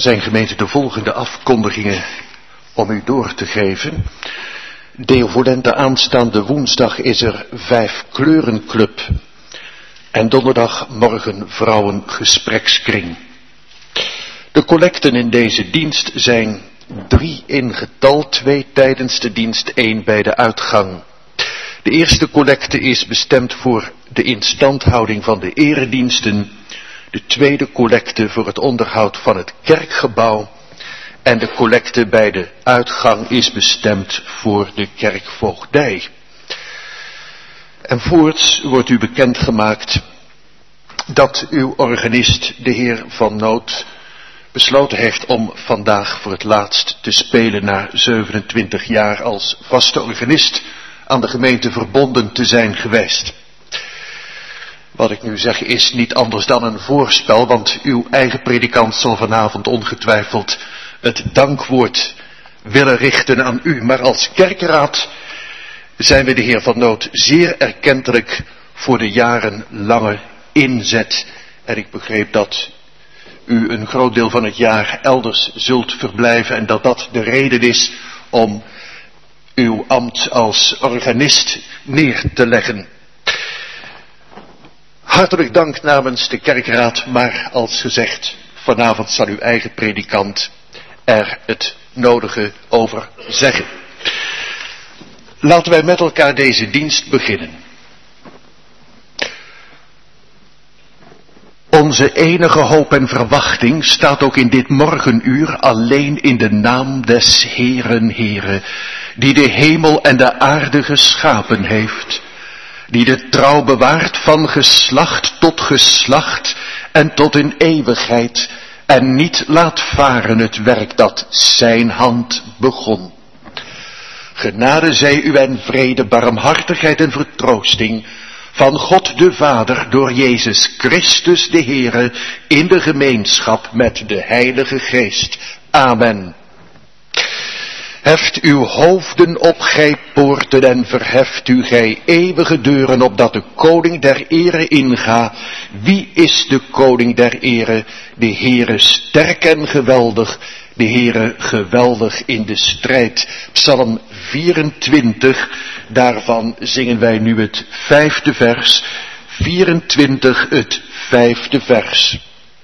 zijn gemeente de volgende afkondigingen om u door te geven. Deo Volente aanstaande woensdag is er 5 kleurenclub en donderdagmorgen vrouwengesprekskring. De collecten in deze dienst zijn 3 in getal, 2 tijdens de dienst, 1 bij de uitgang. De eerste collecte is bestemd voor de instandhouding van de erediensten, de tweede collecte voor het onderhoud van het kerkgebouw en de collecte bij de uitgang is bestemd voor de kerkvoogdij. En voorts wordt u bekendgemaakt dat uw organist, de heer Van Noot, besloten heeft om vandaag voor het laatst te spelen na 27 jaar als vaste organist aan de gemeente verbonden te zijn geweest. Wat ik nu zeg is niet anders dan een voorspel, want uw eigen predikant zal vanavond ongetwijfeld het dankwoord willen richten aan u. Maar als kerkenraad zijn we de heer Van Noot zeer erkentelijk voor de jarenlange inzet. En ik begreep dat u een groot deel van het jaar elders zult verblijven en dat dat de reden is om uw ambt als organist neer te leggen. Hartelijk dank namens de kerkraad, maar als gezegd, vanavond zal uw eigen predikant er het nodige over zeggen. Laten wij met elkaar deze dienst beginnen. Onze enige hoop en verwachting staat ook in dit morgenuur alleen in de naam des Heeren, Heere, die de hemel en de aarde geschapen heeft, die de trouw bewaart van geslacht tot geslacht en tot in eeuwigheid, en niet laat varen het werk dat zijn hand begon. Genade zij u en vrede, barmhartigheid en vertroosting van God de Vader door Jezus Christus de Heere in de gemeenschap met de Heilige Geest. Amen. Heft uw hoofden op, gij poorten, en verheft u, gij eeuwige deuren, opdat de koning der ere inga. Wie is de koning der ere? De Heere sterk en geweldig, de Heere geweldig in de strijd. Psalm 24, daarvan zingen wij nu het 5e vers. 24, het 5e vers.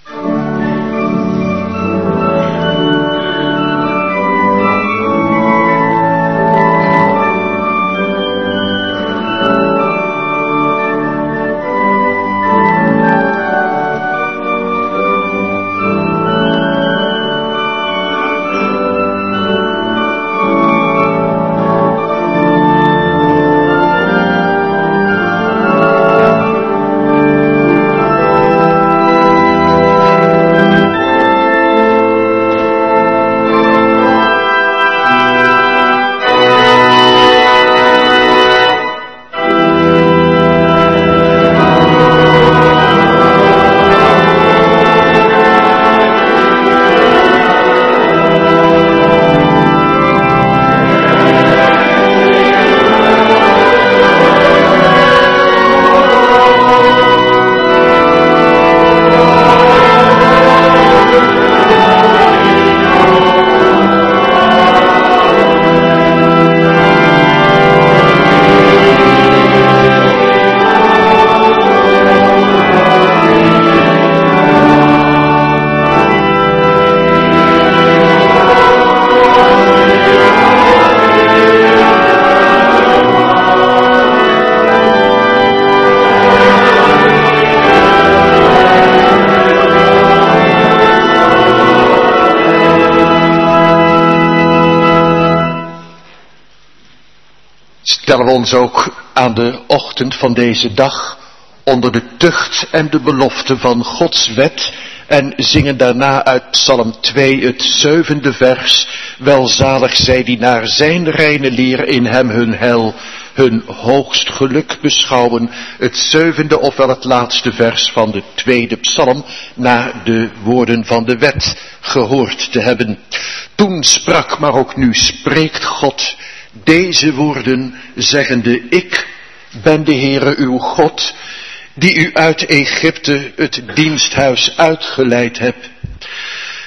Stellen we ons ook aan de ochtend van deze dag onder de tucht en de belofte van Gods wet en zingen daarna uit Psalm 2 het 7e vers. Welzalig zij die naar zijn reine leer in hem hun heil, hun hoogst geluk beschouwen. Het 7e ofwel het laatste vers van de 2e psalm, na de woorden van de wet gehoord te hebben. Toen sprak, maar ook nu spreekt God deze woorden, zeggende: Ik ben de Heere uw God, die u uit Egypte het diensthuis uitgeleid hebt.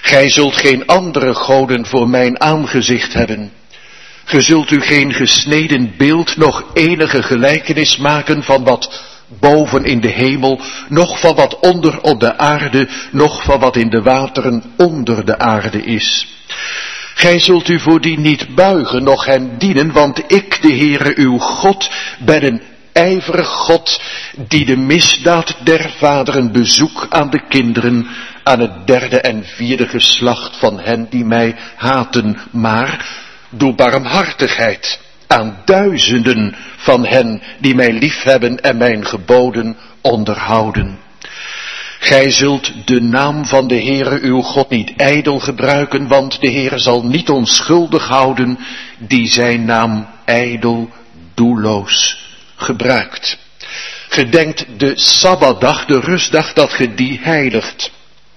Gij zult geen andere goden voor mijn aangezicht hebben. Ge zult u geen gesneden beeld, nog enige gelijkenis maken van wat boven in de hemel, noch van wat onder op de aarde, noch van wat in de wateren onder de aarde is. Gij zult u voor die niet buigen, noch hem dienen, want ik, de Heere uw God, ben een ijverig God, die de misdaad der vaderen bezoek aan de kinderen, aan het derde en vierde geslacht van hen die mij haten, maar doe barmhartigheid aan duizenden van hen die mij liefhebben en mijn geboden onderhouden. Gij zult de naam van de Heere uw God niet ijdel gebruiken, want de Heere zal niet onschuldig houden die zijn naam ijdel, doelloos gebruikt. Gedenkt de Sabbatdag, de rustdag, dat ge die heiligt.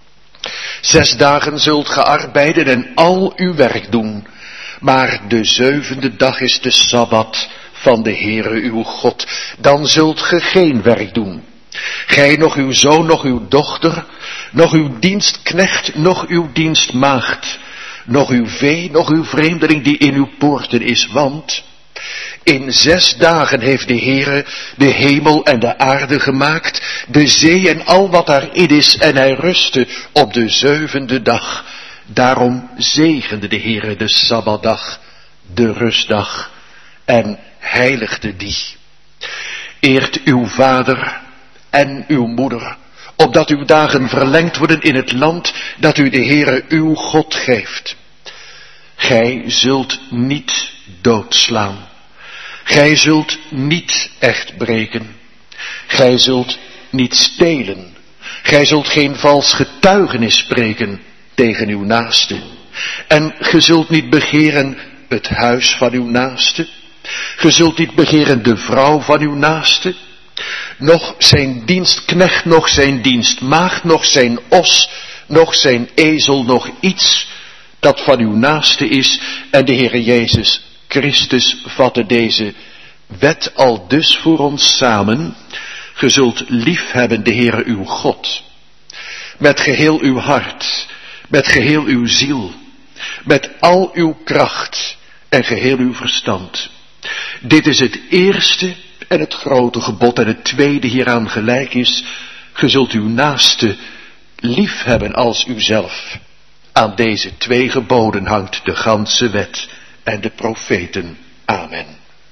6 dagen zult ge arbeiden en al uw werk doen, maar de 7e dag is de Sabbat van de Heere uw God. Dan zult ge geen werk doen. Gij, noch uw zoon, noch uw dochter, noch uw dienstknecht, noch uw dienstmaagd, noch uw vee, noch uw vreemdeling die in uw poorten is, want in 6 dagen heeft de Heere de hemel en de aarde gemaakt, de zee en al wat daarin is, en hij rustte op de 7e dag. Daarom zegende de Heere de Sabbatdag, de rustdag, en heiligde die. Eert uw vader en uw moeder, opdat uw dagen verlengd worden in het land dat u de Heere uw God geeft. Gij zult niet doodslaan. Gij zult niet echt breken. Gij zult niet stelen. Gij zult geen vals getuigenis spreken tegen uw naaste. En ge zult niet begeren het huis van uw naaste. Ge zult niet begeren de vrouw van uw naaste. Noch zijn dienstknecht, noch zijn dienstmaagd, noch zijn os, noch zijn ezel, noch iets dat van uw naaste is. En de Heere Jezus Christus vatte deze wet al dus voor ons samen. Ge zult liefhebben de Heere uw God, met geheel uw hart, met geheel uw ziel, met al uw kracht en geheel uw verstand. Dit is het eerste en het grote gebod, en het tweede hieraan gelijk is: ge zult uw naaste liefhebben als uzelf. Aan deze 2 geboden hangt de ganse wet en de profeten. Amen.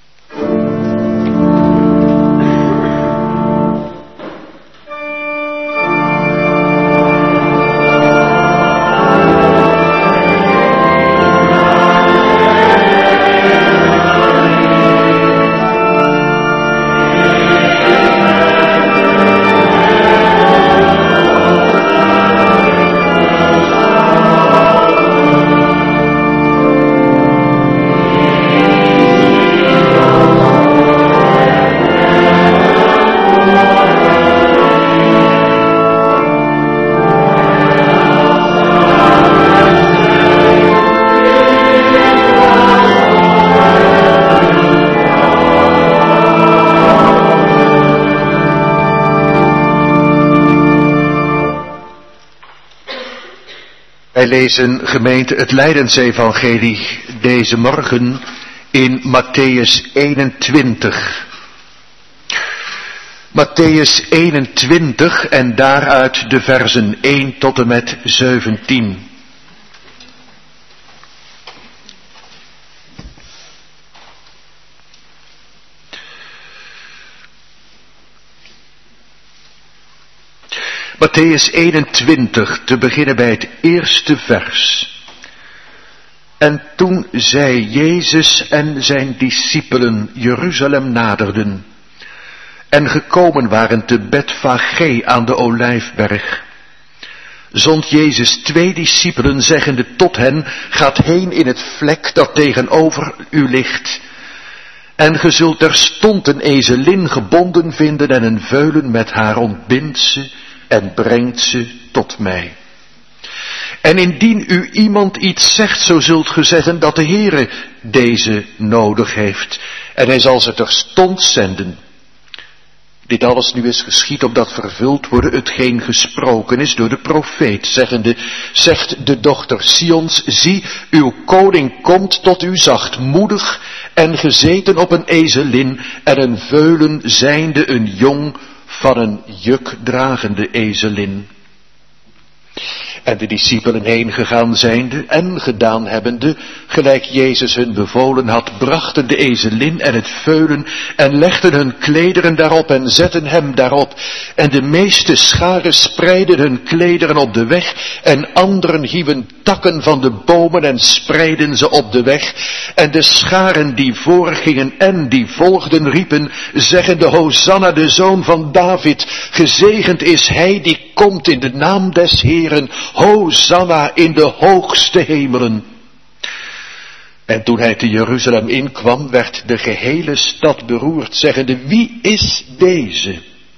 Wij lezen, gemeente, het Lijdensevangelie deze morgen in Mattheüs 21. Mattheüs 21 en daaruit de versen 1 tot en met 17. Mattheüs 21, te beginnen bij het eerste vers. En toen zij Jezus en zijn discipelen Jeruzalem naderden en gekomen waren te Betfage aan de Olijfberg, zond Jezus 2 discipelen, zeggende tot hen: gaat heen in het vlek dat tegenover u ligt, en ge zult terstond een ezelin gebonden vinden en een veulen met haar, ontbindt ze en brengt ze tot mij. En indien u iemand iets zegt, zo zult ge zeggen dat de Heere deze nodig heeft, en hij zal ze terstond zenden. Dit alles nu is geschied opdat vervuld worden hetgeen gesproken is door de profeet, zeggende, zegt de dochter Sions, zie, uw koning komt tot u zachtmoedig en gezeten op een ezelin en een veulen zijnde een jong van een jukdragende ezelin. En de discipelen heen gegaan zijnde en gedaan hebbende, gelijk Jezus hun bevolen had, brachten de ezelin en het veulen en legden hun klederen daarop en zetten hem daarop. En de meeste scharen spreidden hun klederen op de weg en anderen hieven takken van de bomen en spreidden ze op de weg. En de scharen die voorgingen en die volgden riepen, zeggende, Hosanna de zoon van David, gezegend is hij die komt in de naam des Heeren, Hosanna in de hoogste hemelen. En toen hij te Jeruzalem inkwam, werd de gehele stad beroerd, zeggende, wie is deze?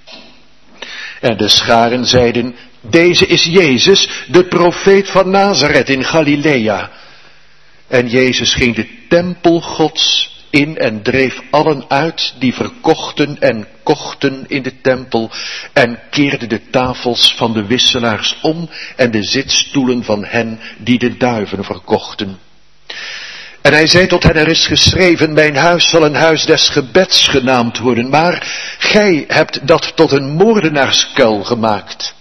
En de scharen zeiden, deze is Jezus, de profeet van Nazareth in Galilea. En Jezus ging de tempel Gods in en dreef allen uit die verkochten en kochten in de tempel en keerde de tafels van de wisselaars om en de zitstoelen van hen die de duiven verkochten. En hij zei tot hen, er is geschreven, mijn huis zal een huis des gebeds genaamd worden, maar gij hebt dat tot een moordenaarskuil gemaakt.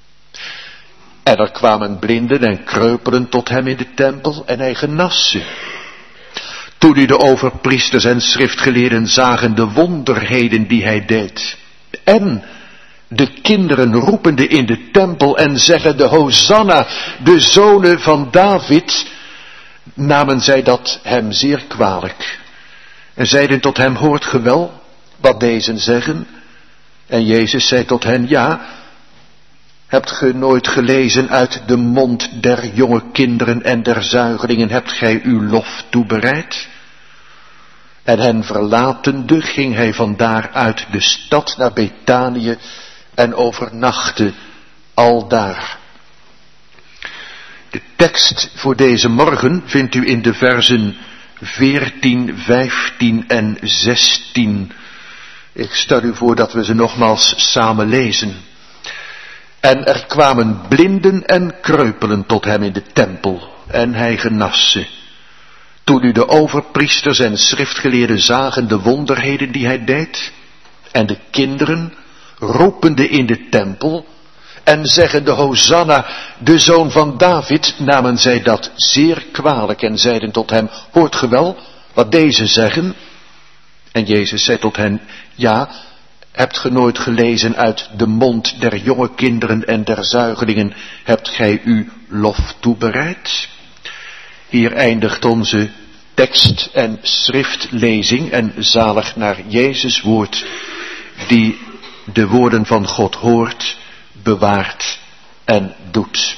En er kwamen blinden en kreupelen tot hem in de tempel en hij genas ze. Toen nu de overpriesters en schriftgeleerden zagen de wonderheden die hij deed, en de kinderen roepende in de tempel en zeggende, Hosanna, de zonen van David, namen zij dat hem zeer kwalijk. En zeiden tot hem, hoort ge wel wat deze zeggen? En Jezus zei tot hen, ja, hebt ge nooit gelezen uit de mond der jonge kinderen en der zuigelingen, hebt gij uw lof toebereid? En hen verlatende ging hij vandaar uit de stad naar Betanië en overnachtte aldaar. De tekst voor deze morgen vindt u in de versen 14, 15 en 16. Ik stel u voor dat we ze nogmaals samen lezen. En er kwamen blinden en kreupelen tot hem in de tempel, en hij genas ze. Toen nu de overpriesters en schriftgeleerden zagen de wonderheden die hij deed, en de kinderen roepende in de tempel, en zeggende Hosanna, de zoon van David, namen zij dat zeer kwalijk en zeiden tot hem, hoort ge wel wat deze zeggen? En Jezus zei tot hen, ja, hebt ge nooit gelezen uit de mond der jonge kinderen en der zuigelingen, hebt gij uw lof toebereid? Hier eindigt onze tekst- en schriftlezing en zalig naar Jezus woord, die de woorden van God hoort, bewaart en doet.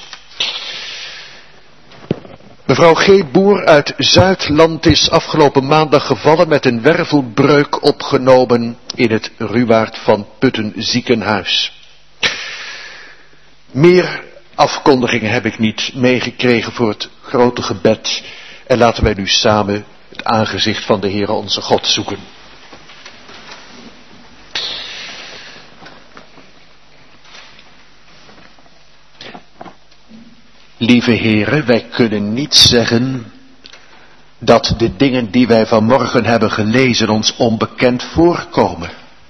Mevrouw G. Boer uit Zuidland is afgelopen maandag gevallen met een wervelbreuk opgenomen in het Ruwaard van Putten ziekenhuis. Meer afkondigingen heb ik niet meegekregen voor het grote gebed. En laten wij nu samen het aangezicht van de Heere onze God zoeken. Lieve Heere, wij kunnen niet zeggen dat de dingen die wij vanmorgen hebben gelezen ons onbekend voorkomen.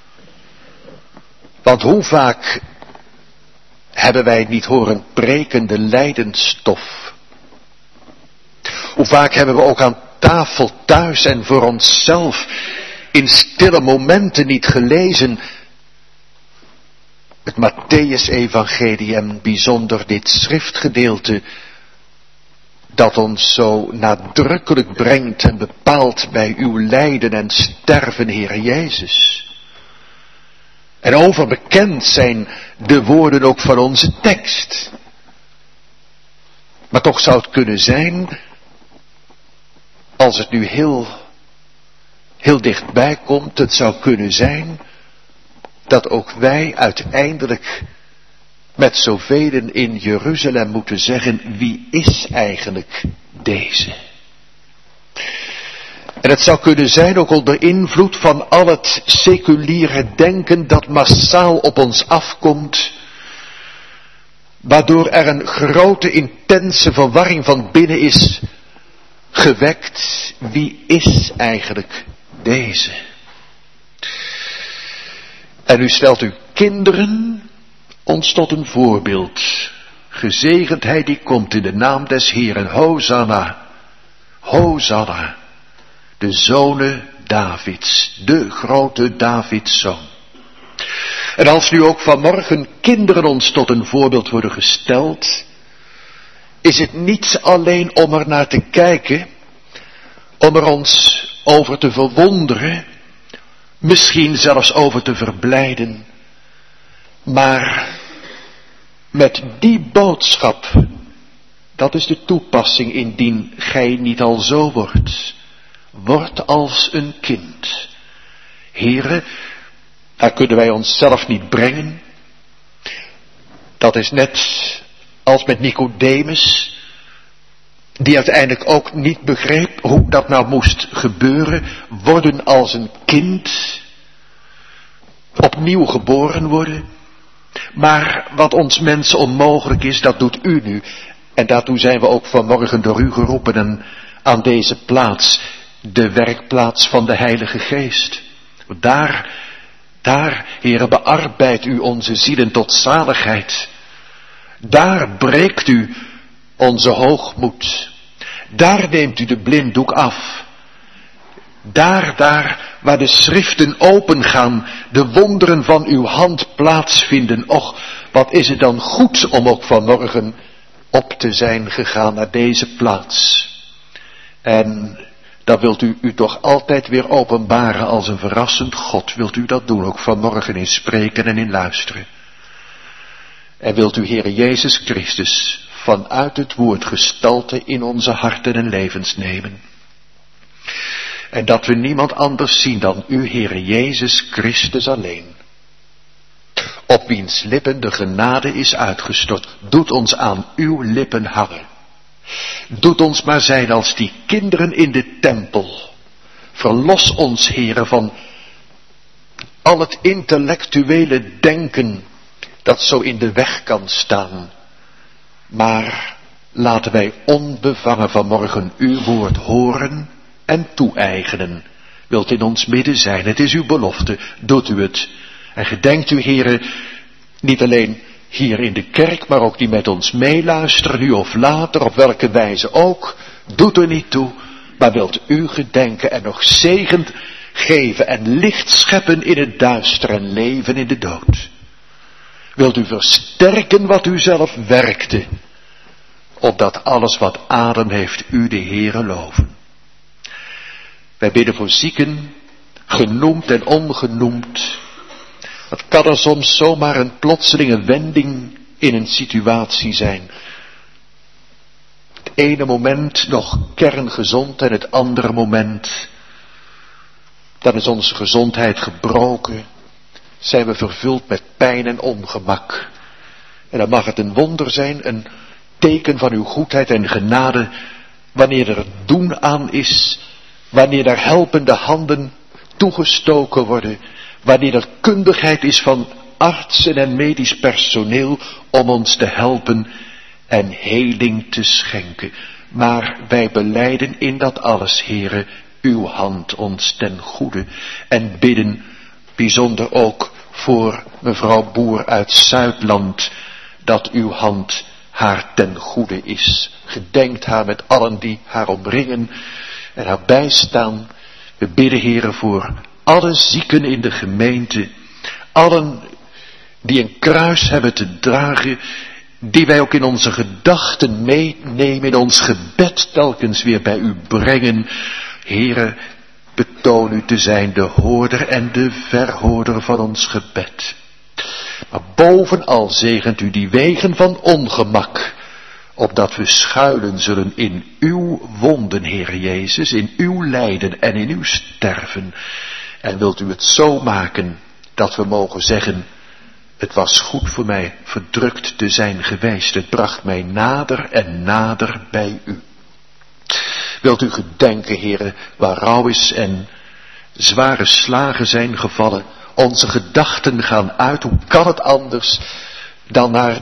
Want hoe vaak hebben wij niet horen preken de lijdensstof? Hoe vaak hebben we ook aan tafel thuis en voor onszelf in stille momenten niet gelezen het Mattheüs-evangelie en bijzonder dit schriftgedeelte dat ons zo nadrukkelijk brengt en bepaalt bij uw lijden en sterven, Heere Jezus. En overbekend zijn de woorden ook van onze tekst. Maar toch zou het kunnen zijn, als het nu heel dichtbij komt, het zou kunnen zijn dat ook wij uiteindelijk met zoveel in Jeruzalem moeten zeggen, wie is eigenlijk deze? En het zou kunnen zijn ook onder invloed van al het seculiere denken dat massaal op ons afkomt, waardoor er een grote intense verwarring van binnen is gewekt. Wie is eigenlijk deze? En u stelt uw kinderen ons tot een voorbeeld. Gezegend hij die komt in de naam des Heeren. Hosanna, Hosanna, de zonen Davids, de grote Davidszoon. En als nu ook vanmorgen kinderen ons tot een voorbeeld worden gesteld, is het niet alleen om er naar te kijken, om er ons over te verwonderen, misschien zelfs over te verblijden, maar met die boodschap, dat is de toepassing indien gij niet al zo wordt. Word als een kind. Here, daar kunnen wij onszelf niet brengen. Dat is net als met Nicodemus, die uiteindelijk ook niet begreep hoe dat nou moest gebeuren. Worden als een kind, opnieuw geboren worden. Maar wat ons mensen onmogelijk is, dat doet u nu. En daartoe zijn we ook vanmorgen door u geroepen en aan deze plaats, de werkplaats van de Heilige Geest. Daar, Heere, bearbeidt u onze zielen tot zaligheid. Daar breekt u onze hoogmoed. Daar neemt u de blinddoek af. Daar waar de schriften opengaan, de wonderen van uw hand plaatsvinden. Och, wat is het dan goed om ook vanmorgen op te zijn gegaan naar deze plaats. En dan wilt u toch altijd weer openbaren als een verrassend God. Wilt u dat doen, ook vanmorgen in spreken en in luisteren. En wilt u, Heere Jezus Christus, vanuit het woord gestalte in onze harten en levens nemen. En dat we niemand anders zien dan u, Heere Jezus Christus alleen. Op wiens lippen de genade is uitgestort. Doet ons aan uw lippen hangen. Doet ons maar zijn als die kinderen in de tempel. Verlos ons, Heere, van al het intellectuele denken dat zo in de weg kan staan. Maar laten wij onbevangen vanmorgen uw woord horen en toe-eigenen. Wilt in ons midden zijn, het is uw belofte, doet u het. En gedenkt u, Heere, niet alleen hier in de kerk, maar ook die met ons meeluisteren, nu of later, op welke wijze ook, doet er niet toe, maar wilt u gedenken en nog zegen geven en licht scheppen in het duister en leven in de dood. Wilt u versterken wat u zelf werkte, opdat alles wat adem heeft u de Heere loven. Wij bidden voor zieken, genoemd en ongenoemd. Het kan er soms zomaar een plotselinge wending in een situatie zijn. Het ene moment nog kerngezond en het andere moment, dan is onze gezondheid gebroken. Zijn we vervuld met pijn en ongemak. En dan mag het een wonder zijn, een teken van uw goedheid en genade, wanneer er doen aan is, wanneer er helpende handen toegestoken worden, wanneer er kundigheid is van artsen en medisch personeel om ons te helpen en heling te schenken. Maar wij belijden in dat alles, Heere, uw hand ons ten goede en bidden bijzonder ook voor mevrouw Boer uit Zuidland, dat uw hand haar ten goede is. Gedenkt haar met allen die haar omringen en haar bijstaan. We bidden, Heere, voor alle zieken in de gemeente, allen die een kruis hebben te dragen, die wij ook in onze gedachten meenemen, in ons gebed telkens weer bij u brengen. Heere, betoon u te zijn de hoorder en de verhoorder van ons gebed. Maar bovenal zegent u die wegen van ongemak, opdat we schuilen zullen in uw wonden, Heer Jezus, in uw lijden en in uw sterven. En wilt u het zo maken dat we mogen zeggen, het was goed voor mij verdrukt te zijn geweest, het bracht mij nader en nader bij u. Wilt u gedenken, Heere, waar rouw is en zware slagen zijn gevallen. Onze gedachten gaan uit, hoe kan het anders dan naar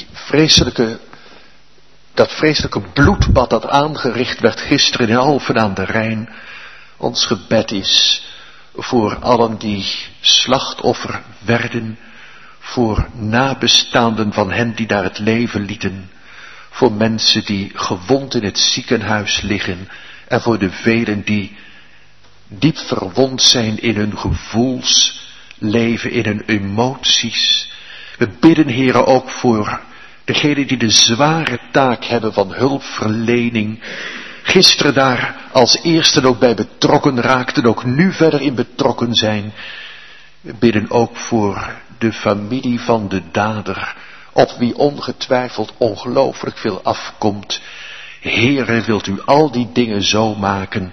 dat vreselijke bloedbad dat aangericht werd gisteren in Alphen aan de Rijn. Ons gebed is voor allen die slachtoffer werden, voor nabestaanden van hen die daar het leven lieten, voor mensen die gewond in het ziekenhuis liggen en voor de velen die diep verwond zijn in hun gevoelsleven, in hun emoties. We bidden, Heere, ook voor degenen die de zware taak hebben van hulpverlening, gisteren daar als eerste ook bij betrokken raakten, ook nu verder in betrokken zijn. We bidden ook voor de familie van de dader, op wie ongetwijfeld ongelooflijk veel afkomt. Heere, wilt u al die dingen zo maken,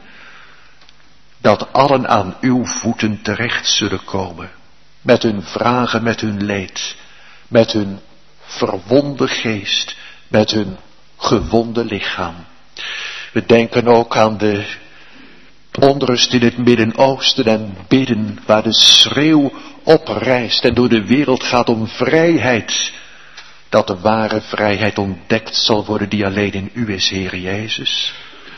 dat allen aan uw voeten terecht zullen komen, met hun vragen, met hun leed, met hun verwonde geest, met hun gewonde lichaam. We denken ook aan de onrust in het Midden-Oosten en bidden waar de schreeuw oprijst en door de wereld gaat om vrijheid, dat de ware vrijheid ontdekt zal worden die alleen in u is, Heer Jezus.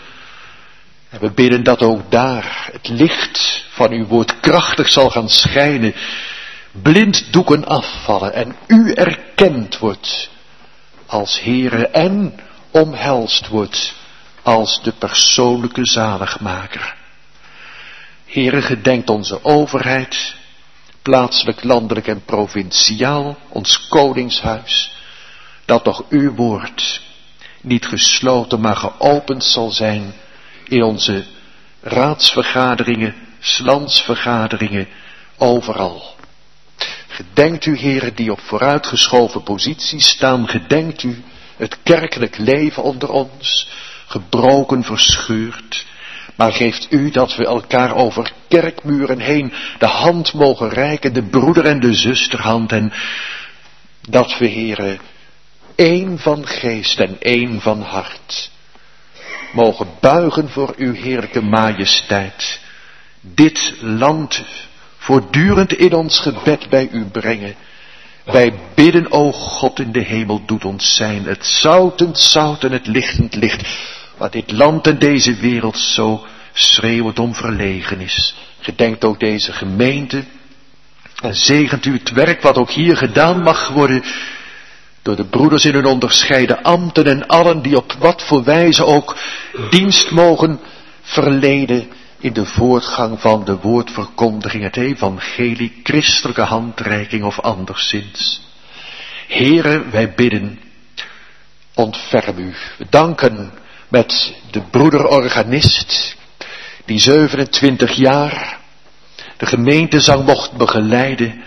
En we bidden dat ook daar het licht van uw woord krachtig zal gaan schijnen, blinddoeken afvallen en u erkend wordt als Heere en omhelst wordt als de persoonlijke zaligmaker. Heere, gedenkt onze overheid, plaatselijk, landelijk en provinciaal, ons koningshuis, dat toch uw woord niet gesloten maar geopend zal zijn in onze raadsvergaderingen, landsvergaderingen, overal. Gedenkt u, Heere, die op vooruitgeschoven posities staan, gedenkt u het kerkelijk leven onder ons, gebroken, verscheurd, maar geeft u dat we elkaar over kerkmuren heen de hand mogen reiken, de broeder- en de zusterhand, en dat we, Heere, één van geest en één van hart mogen buigen voor uw heerlijke majesteit, dit land voortdurend in ons gebed bij u brengen. Wij bidden, o God in de hemel, doet ons zijn het zoutend zout en het lichtend licht, waar dit land en deze wereld zo schreeuwend om verlegen is. Gedenkt ook deze gemeente en zegent u het werk wat ook hier gedaan mag worden door de broeders in hun onderscheiden ambten en allen die op wat voor wijze ook dienst mogen verlenen in de voortgang van de woordverkondiging, het evangelie, christelijke handreiking of anderszins. Heere, wij bidden, ontferm u. We danken met de broeder-organist, die 27 jaar de gemeentezang mocht begeleiden.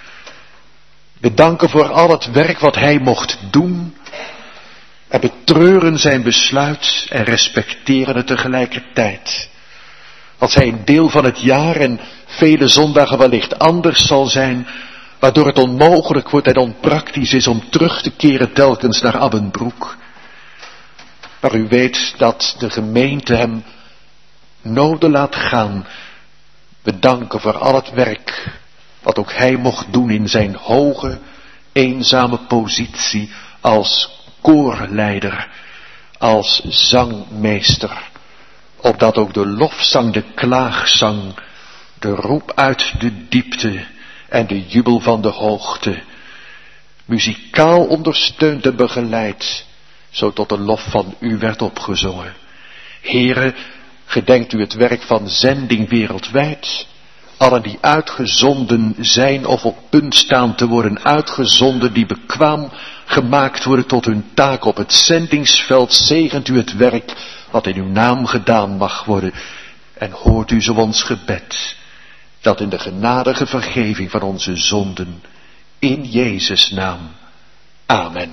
We danken voor al het werk wat hij mocht doen en betreuren zijn besluit en respecteren het tegelijkertijd. Als hij een deel van het jaar en vele zondagen wellicht anders zal zijn, waardoor het onmogelijk wordt en onpraktisch is om terug te keren telkens naar Abbenbroek. Maar u weet dat de gemeente hem noden laat gaan. We danken voor al het werk wat ook hij mocht doen in zijn hoge, eenzame positie als koorleider, als zangmeester, opdat ook de lofzang, de klaagzang, de roep uit de diepte en de jubel van de hoogte, muzikaal ondersteund en begeleid, zo tot de lof van u werd opgezongen. Heere, gedenkt u het werk van zending wereldwijd, allen die uitgezonden zijn of op punt staan te worden uitgezonden, die bekwaam gemaakt worden tot hun taak op het zendingsveld, zegent u het werk wat in uw naam gedaan mag worden en hoort u zo ons gebed, dat in de genadige vergeving van onze zonden, in Jezus' naam. Amen.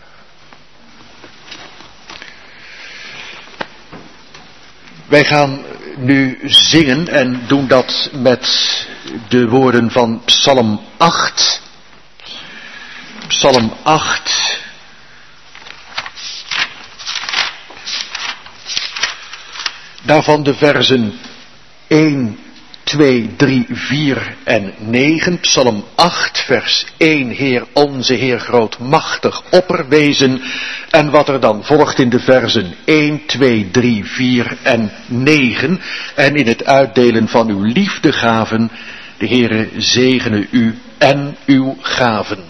Wij gaan nu zingen en doen dat met de woorden van Psalm 8. Psalm 8. Daarvan de versen 1, 2, 3, 4 en 9. Psalm 8, vers 1. Heer, onze Heer grootmachtig opperwezen. En wat er dan volgt in de versen 1, 2, 3, 4 en 9. En in het uitdelen van uw liefdegaven, de Heere zegene u en uw gaven.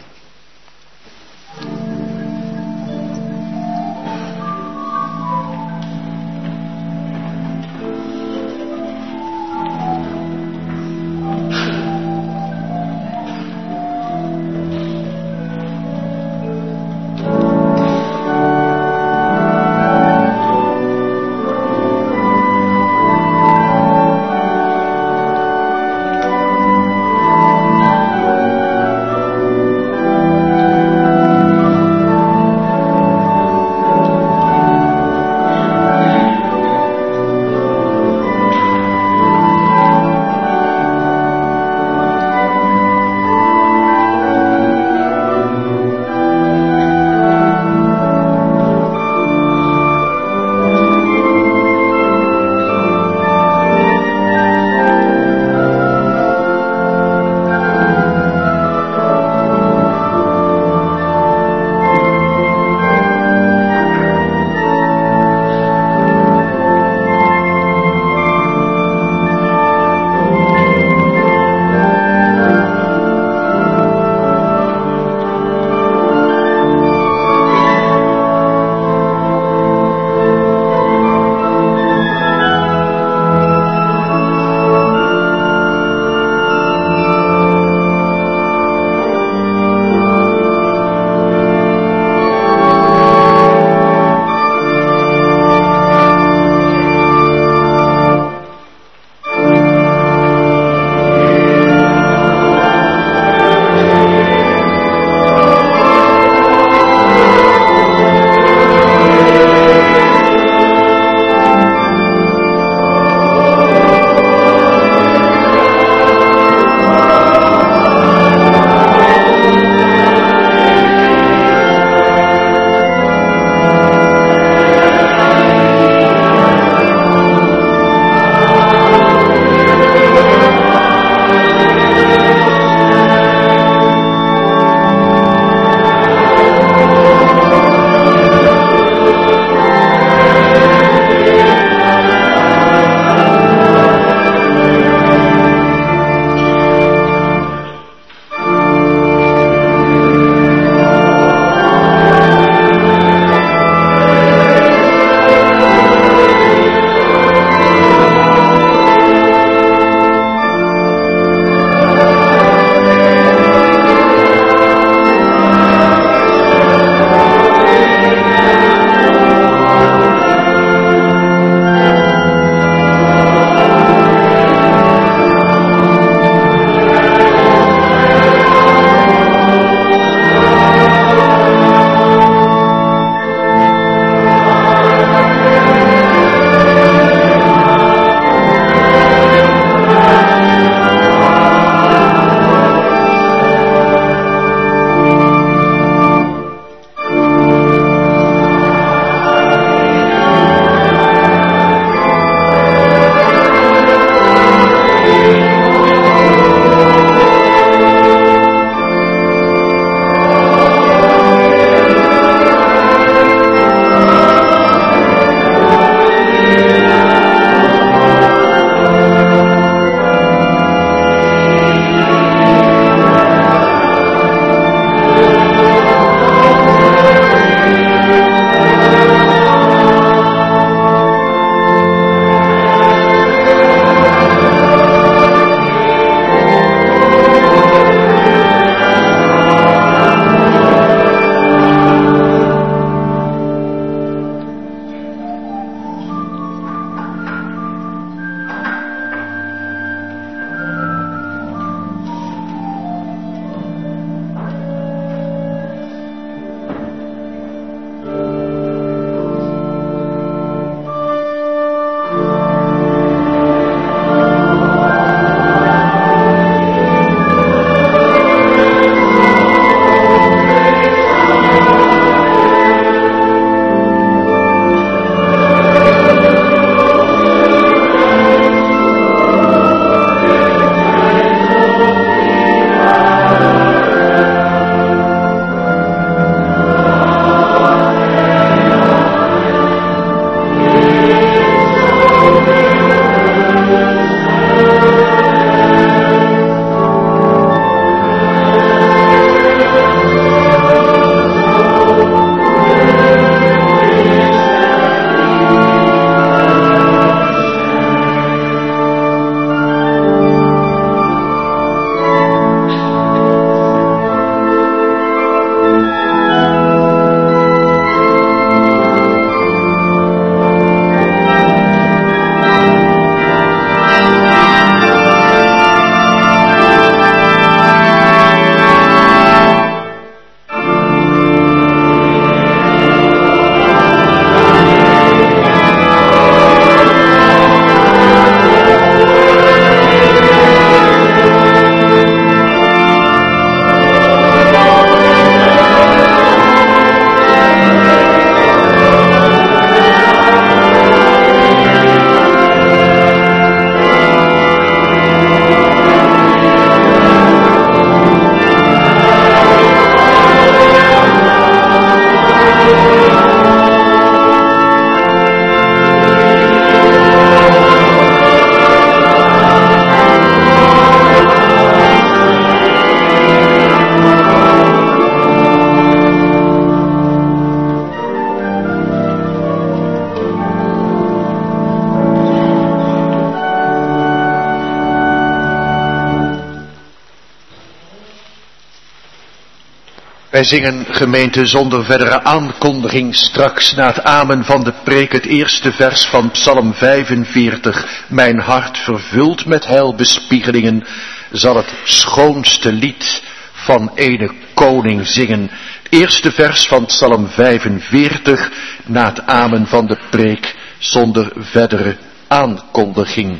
Wij zingen, gemeente, zonder verdere aankondiging straks na het amen van de preek het eerste vers van Psalm 45. Mijn hart vervuld met heilbespiegelingen zal het schoonste lied van ene koning zingen. Eerste vers van Psalm 45 na het amen van de preek zonder verdere aankondiging.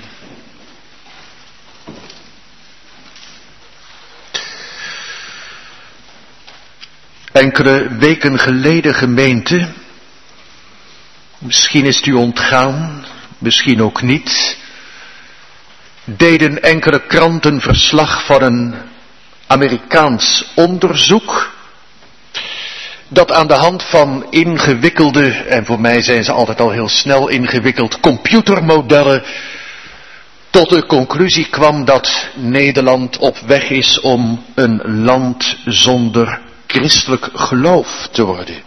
Enkele weken geleden, gemeente, misschien is het u ontgaan, misschien ook niet, deden enkele kranten verslag van een Amerikaans onderzoek dat aan de hand van ingewikkelde, en voor mij zijn ze altijd al heel snel ingewikkeld, computermodellen tot de conclusie kwam dat Nederland op weg is om een land zonder christelijk geloof te worden.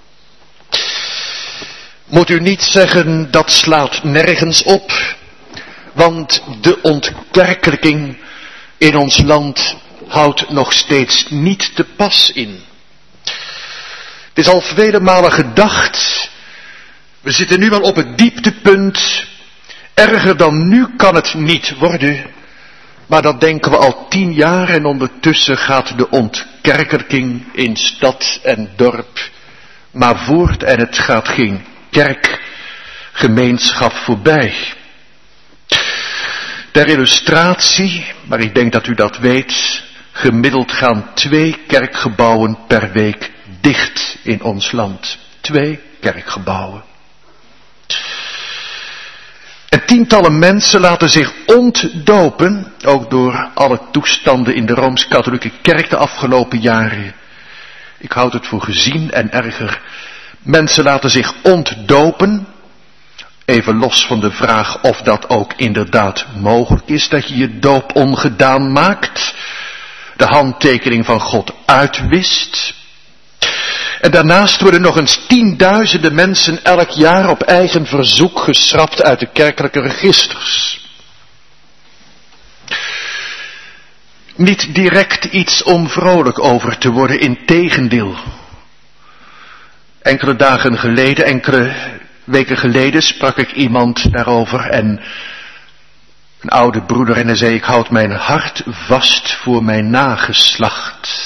Moet u niet zeggen dat slaat nergens op, want de ontkerkelijking in ons land houdt nog steeds niet te pas in. Het is al vele malen gedacht, we zitten nu al op het dieptepunt, erger dan nu kan het niet worden, maar dat denken we al 10 jaar en ondertussen gaat de ontkerkelijking in stad en dorp maar voort en het gaat geen kerkgemeenschap voorbij. Ter illustratie, maar ik denk dat u dat weet, gemiddeld gaan 2 kerkgebouwen per week dicht in ons land. 2 kerkgebouwen. En tientallen mensen laten zich ontdopen, ook door alle toestanden in de Rooms-Katholieke Kerk de afgelopen jaren. Ik houd het voor gezien en erger. Mensen laten zich ontdopen, even los van de vraag of dat ook inderdaad mogelijk is, dat je je doop ongedaan maakt, de handtekening van God uitwist. En daarnaast worden nog eens 10.000 mensen elk jaar op eigen verzoek geschrapt uit de kerkelijke registers. Niet direct iets om vrolijk over te worden, integendeel. Enkele dagen geleden, enkele weken geleden sprak ik iemand daarover en een oude broeder en hij zei, ik houd mijn hart vast voor mijn nageslacht.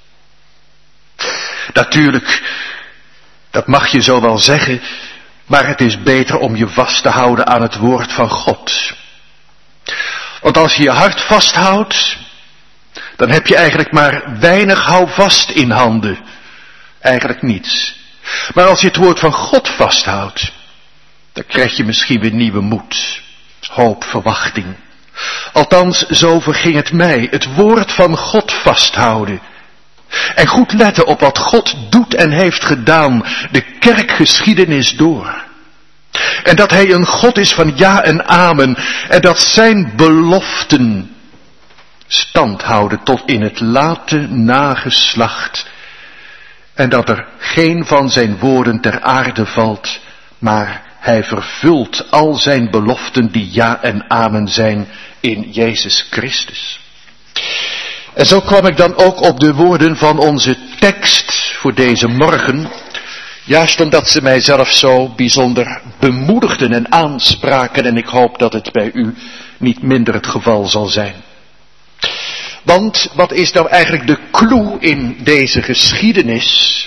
Natuurlijk, dat mag je zo wel zeggen, maar het is beter om je vast te houden aan het woord van God. Want als je je hart vasthoudt, dan heb je eigenlijk maar weinig houvast in handen. Eigenlijk niets. Maar als je het woord van God vasthoudt, dan krijg je misschien weer nieuwe moed, hoop, verwachting. Althans, zo verging het mij, het woord van God vasthouden. En goed letten op wat God doet en heeft gedaan, de kerkgeschiedenis door. En dat hij een God is van ja en amen, en dat zijn beloften stand houden tot in het late nageslacht. En dat er geen van zijn woorden ter aarde valt, maar hij vervult al zijn beloften die ja en amen zijn in Jezus Christus. En zo kwam ik dan ook op de woorden van onze tekst voor deze morgen, juist omdat ze mij zelf zo bijzonder bemoedigden en aanspraken, en ik hoop dat het bij u niet minder het geval zal zijn. Want wat is nou eigenlijk de clue in deze geschiedenis?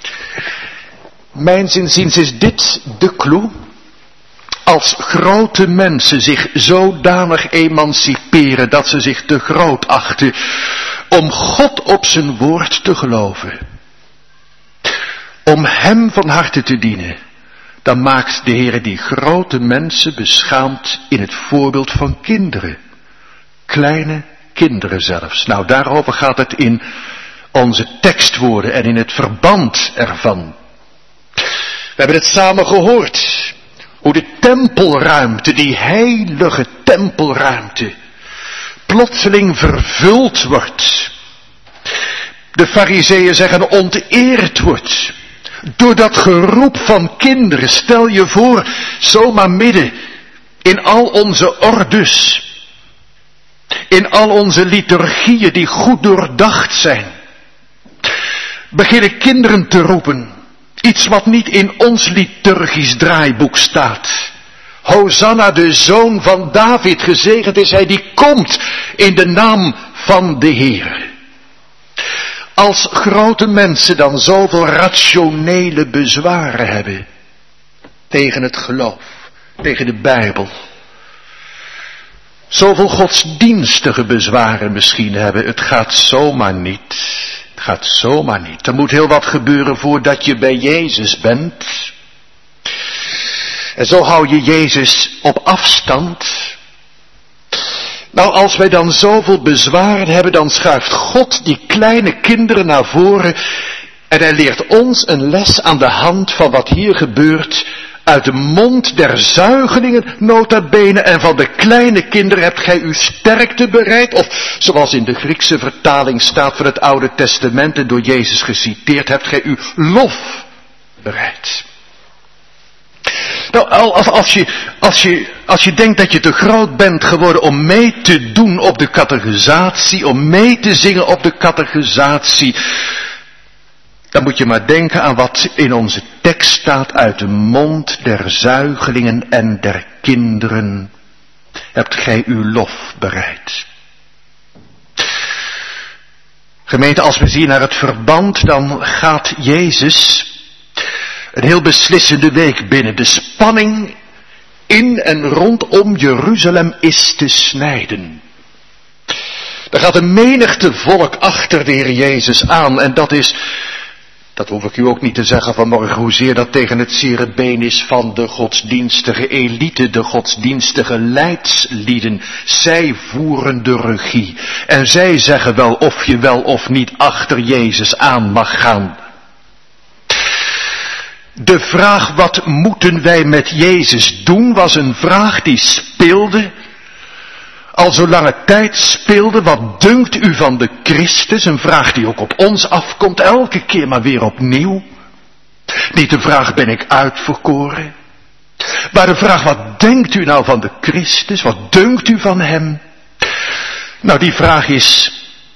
Mijns inziens is dit de clue. Als grote mensen zich zodanig emanciperen dat ze zich te groot achten om God op zijn woord te geloven, om hem van harte te dienen, dan maakt de Heer die grote mensen beschaamd in het voorbeeld van kinderen. Kleine kinderen zelfs. Nou, daarover gaat het in onze tekstwoorden en in het verband ervan. We hebben het samen gehoord. Hoe de tempelruimte, die heilige tempelruimte, plotseling vervuld wordt. De farizeeën zeggen onteerd wordt. Door dat geroep van kinderen, stel je voor, zomaar midden in al onze ordes, in al onze liturgieën die goed doordacht zijn. beginnen kinderen te roepen. Iets wat niet in ons liturgisch draaiboek staat. Hosanna, de zoon van David, gezegend is hij die komt in de naam van de Heer. Als grote mensen dan zoveel rationele bezwaren hebben tegen het geloof, tegen de Bijbel. Zoveel godsdienstige bezwaren misschien hebben, het gaat zomaar niet. Het gaat zomaar niet. Er moet heel wat gebeuren voordat je bij Jezus bent. En zo hou je Jezus op afstand. Nou, als wij dan zoveel bezwaren hebben, dan schuift God die kleine kinderen naar voren. En hij leert ons een les aan de hand van wat hier gebeurt. Uit de mond der zuigelingen nota bene en van de kleine kinderen hebt gij uw sterkte bereid. Of zoals in de Griekse vertaling staat van het Oude Testament en door Jezus geciteerd, hebt gij uw lof bereid. Nou, als je denkt dat je te groot bent geworden om mee te doen op de catechisatie, om mee te zingen op de catechisatie, dan moet je maar denken aan wat in onze tekst staat: uit de mond der zuigelingen en der kinderen hebt gij uw lof bereid. Gemeente, als we zien naar het verband, dan gaat Jezus een heel beslissende week binnen. De spanning in en rondom Jeruzalem is te snijden. Er gaat een menigte volk achter de Heer Jezus aan en dat hoef ik u ook niet te zeggen vanmorgen, hoezeer dat tegen het zere been is van de godsdienstige elite, de godsdienstige leidslieden. Zij voeren de regie. En zij zeggen wel of je wel of niet achter Jezus aan mag gaan. De vraag, wat moeten wij met Jezus doen, was een vraag die speelde. Al zo lange tijd speelde, wat dunkt u van de Christus? Een vraag die ook op ons afkomt, elke keer maar weer opnieuw. Niet de vraag, ben ik uitverkoren? Maar de vraag, wat denkt u nou van de Christus? Wat dunkt u van hem? Nou, die vraag is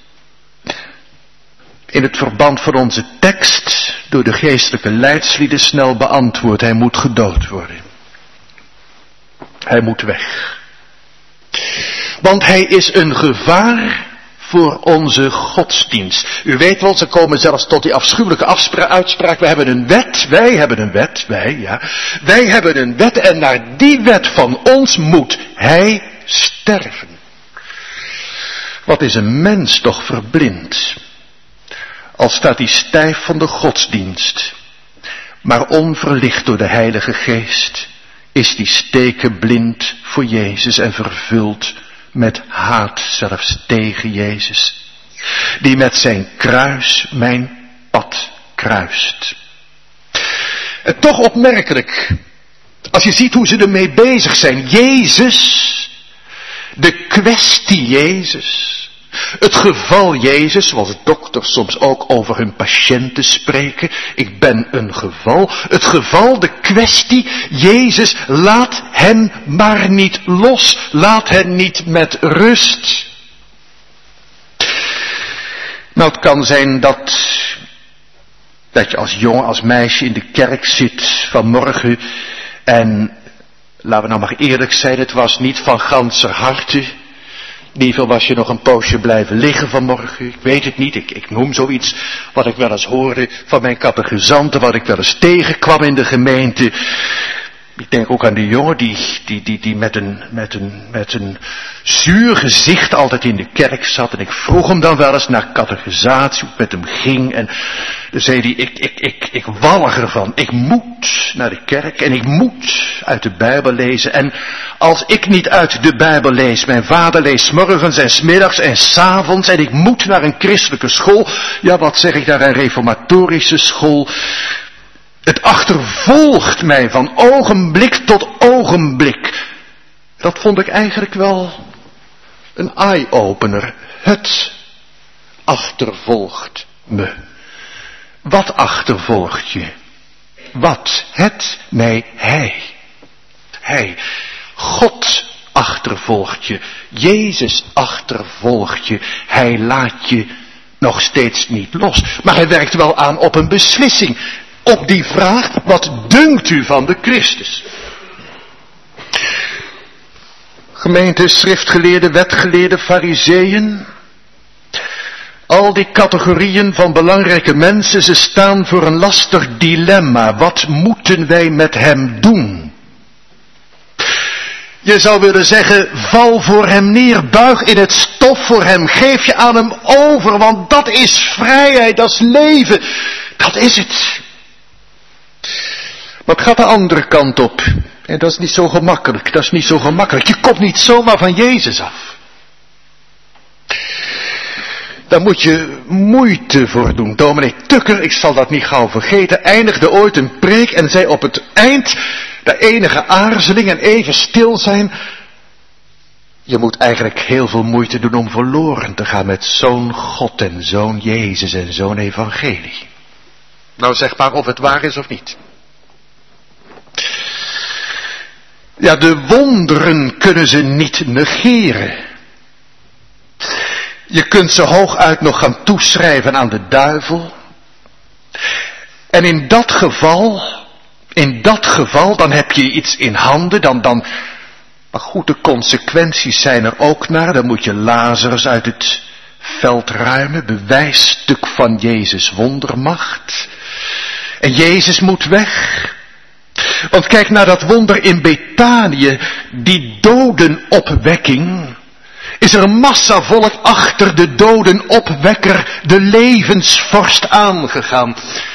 in het verband van onze tekst door de geestelijke leidslieden snel beantwoord. Hij moet gedood worden. Hij moet weg. Want hij is een gevaar voor onze godsdienst. U weet wel, ze komen zelfs tot die afschuwelijke uitspraak. Wij hebben een wet en naar die wet van ons moet hij sterven. Wat is een mens toch verblind? Al staat hij stijf van de godsdienst, maar onverlicht door de Heilige Geest, is die stekenblind voor Jezus en vervuld met haat zelfs tegen Jezus, die met zijn kruis mijn pad kruist. En toch opmerkelijk, als je ziet hoe ze ermee bezig zijn, Jezus, de kwestie Jezus, het geval Jezus, zoals dokters soms ook over hun patiënten spreken. Ik ben een geval. Het geval, de kwestie, Jezus, laat hen maar niet los. Laat hen niet met rust. Nou, het kan zijn dat je als jongen, als meisje in de kerk zit vanmorgen en, laten we nou maar eerlijk zijn, het was niet van ganser harte. In ieder geval was je nog een poosje blijven liggen vanmorgen. Ik weet het niet. Ik noem zoiets wat ik wel eens hoorde van mijn catechizanten, wat ik wel eens tegenkwam in de gemeente. Ik denk ook aan die jongen die met een zuur gezicht altijd in de kerk zat. En ik vroeg hem dan wel eens naar catechisatie, hoe het met hem ging. En dan zei hij, ik walg ervan. Ik moet naar de kerk en ik moet uit de Bijbel lezen. En als ik niet uit de Bijbel lees, mijn vader leest 's morgens en 's middags en 's avonds. En ik moet naar een christelijke school. Ja, wat zeg ik daar, een reformatorische school. Het achtervolgt mij van ogenblik tot ogenblik. Dat vond ik eigenlijk wel een eye-opener. Het achtervolgt me. Wat achtervolgt je? Wat? Het? Nee, hij. Hij. God achtervolgt je. Jezus achtervolgt je. Hij laat je nog steeds niet los. Maar hij werkt wel aan op een beslissing. Op die vraag, wat dunkt u van de Christus? Gemeente, schriftgeleerden, wetgeleerden, farizeeën. Al die categorieën van belangrijke mensen, ze staan voor een lastig dilemma. Wat moeten wij met hem doen? Je zou willen zeggen, val voor hem neer, buig in het stof voor hem, geef je aan hem over, want dat is vrijheid, dat is leven, dat is het. Maar het gaat de andere kant op. En dat is niet zo gemakkelijk, dat is niet zo gemakkelijk. Je komt niet zomaar van Jezus af. Daar moet je moeite voor doen. Dominee Tukker, ik zal dat niet gauw vergeten, eindigde ooit een preek en zei op het eind, de enige aarzeling en even stil zijn. Je moet eigenlijk heel veel moeite doen om verloren te gaan met zo'n God en zo'n Jezus en zo'n evangelie. Nou, zeg maar of het waar is of niet. Ja, de wonderen kunnen ze niet negeren. Je kunt ze hooguit nog gaan toeschrijven aan de duivel. En in dat geval, dan heb je iets in handen, maar goed, de consequenties zijn er ook naar. Dan moet je Lazarus uit het veld ruimen, bewijsstuk van Jezus' wondermacht. En Jezus moet weg. Want kijk naar dat wonder in Betanië, die dodenopwekking. Is er een massa volk achter de dodenopwekker, de levensvorst aangegaan.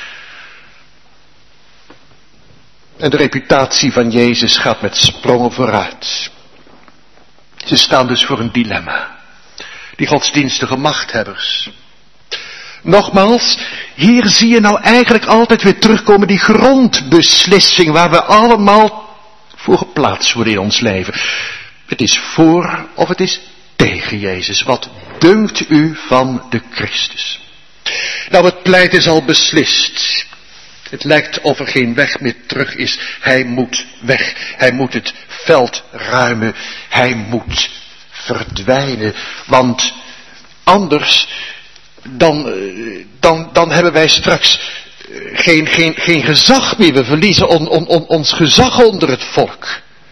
En de reputatie van Jezus gaat met sprongen vooruit. Ze staan dus voor een dilemma. Die godsdienstige machthebbers. Nogmaals, hier zie je nou eigenlijk altijd weer terugkomen die grondbeslissing waar we allemaal voor geplaatst worden in ons leven. Het is voor of het is tegen Jezus. Wat dunkt u van de Christus? Nou, het pleit is al beslist. Het lijkt of er geen weg meer terug is. Hij moet weg. Hij moet het veld ruimen. Hij moet verdwijnen. Want anders, dan hebben wij straks geen gezag meer. We verliezen ons gezag onder het volk.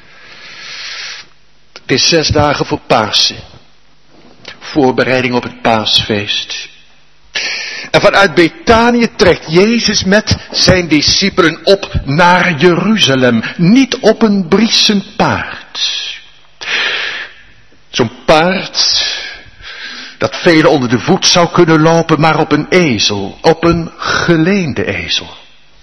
Het is 6 dagen voor Pasen. Voorbereiding op het paasfeest. En vanuit Betanië trekt Jezus met zijn discipelen op naar Jeruzalem. Niet op een briesend paard. Zo'n paard dat velen onder de voet zou kunnen lopen, maar op een ezel. Op een geleende ezel.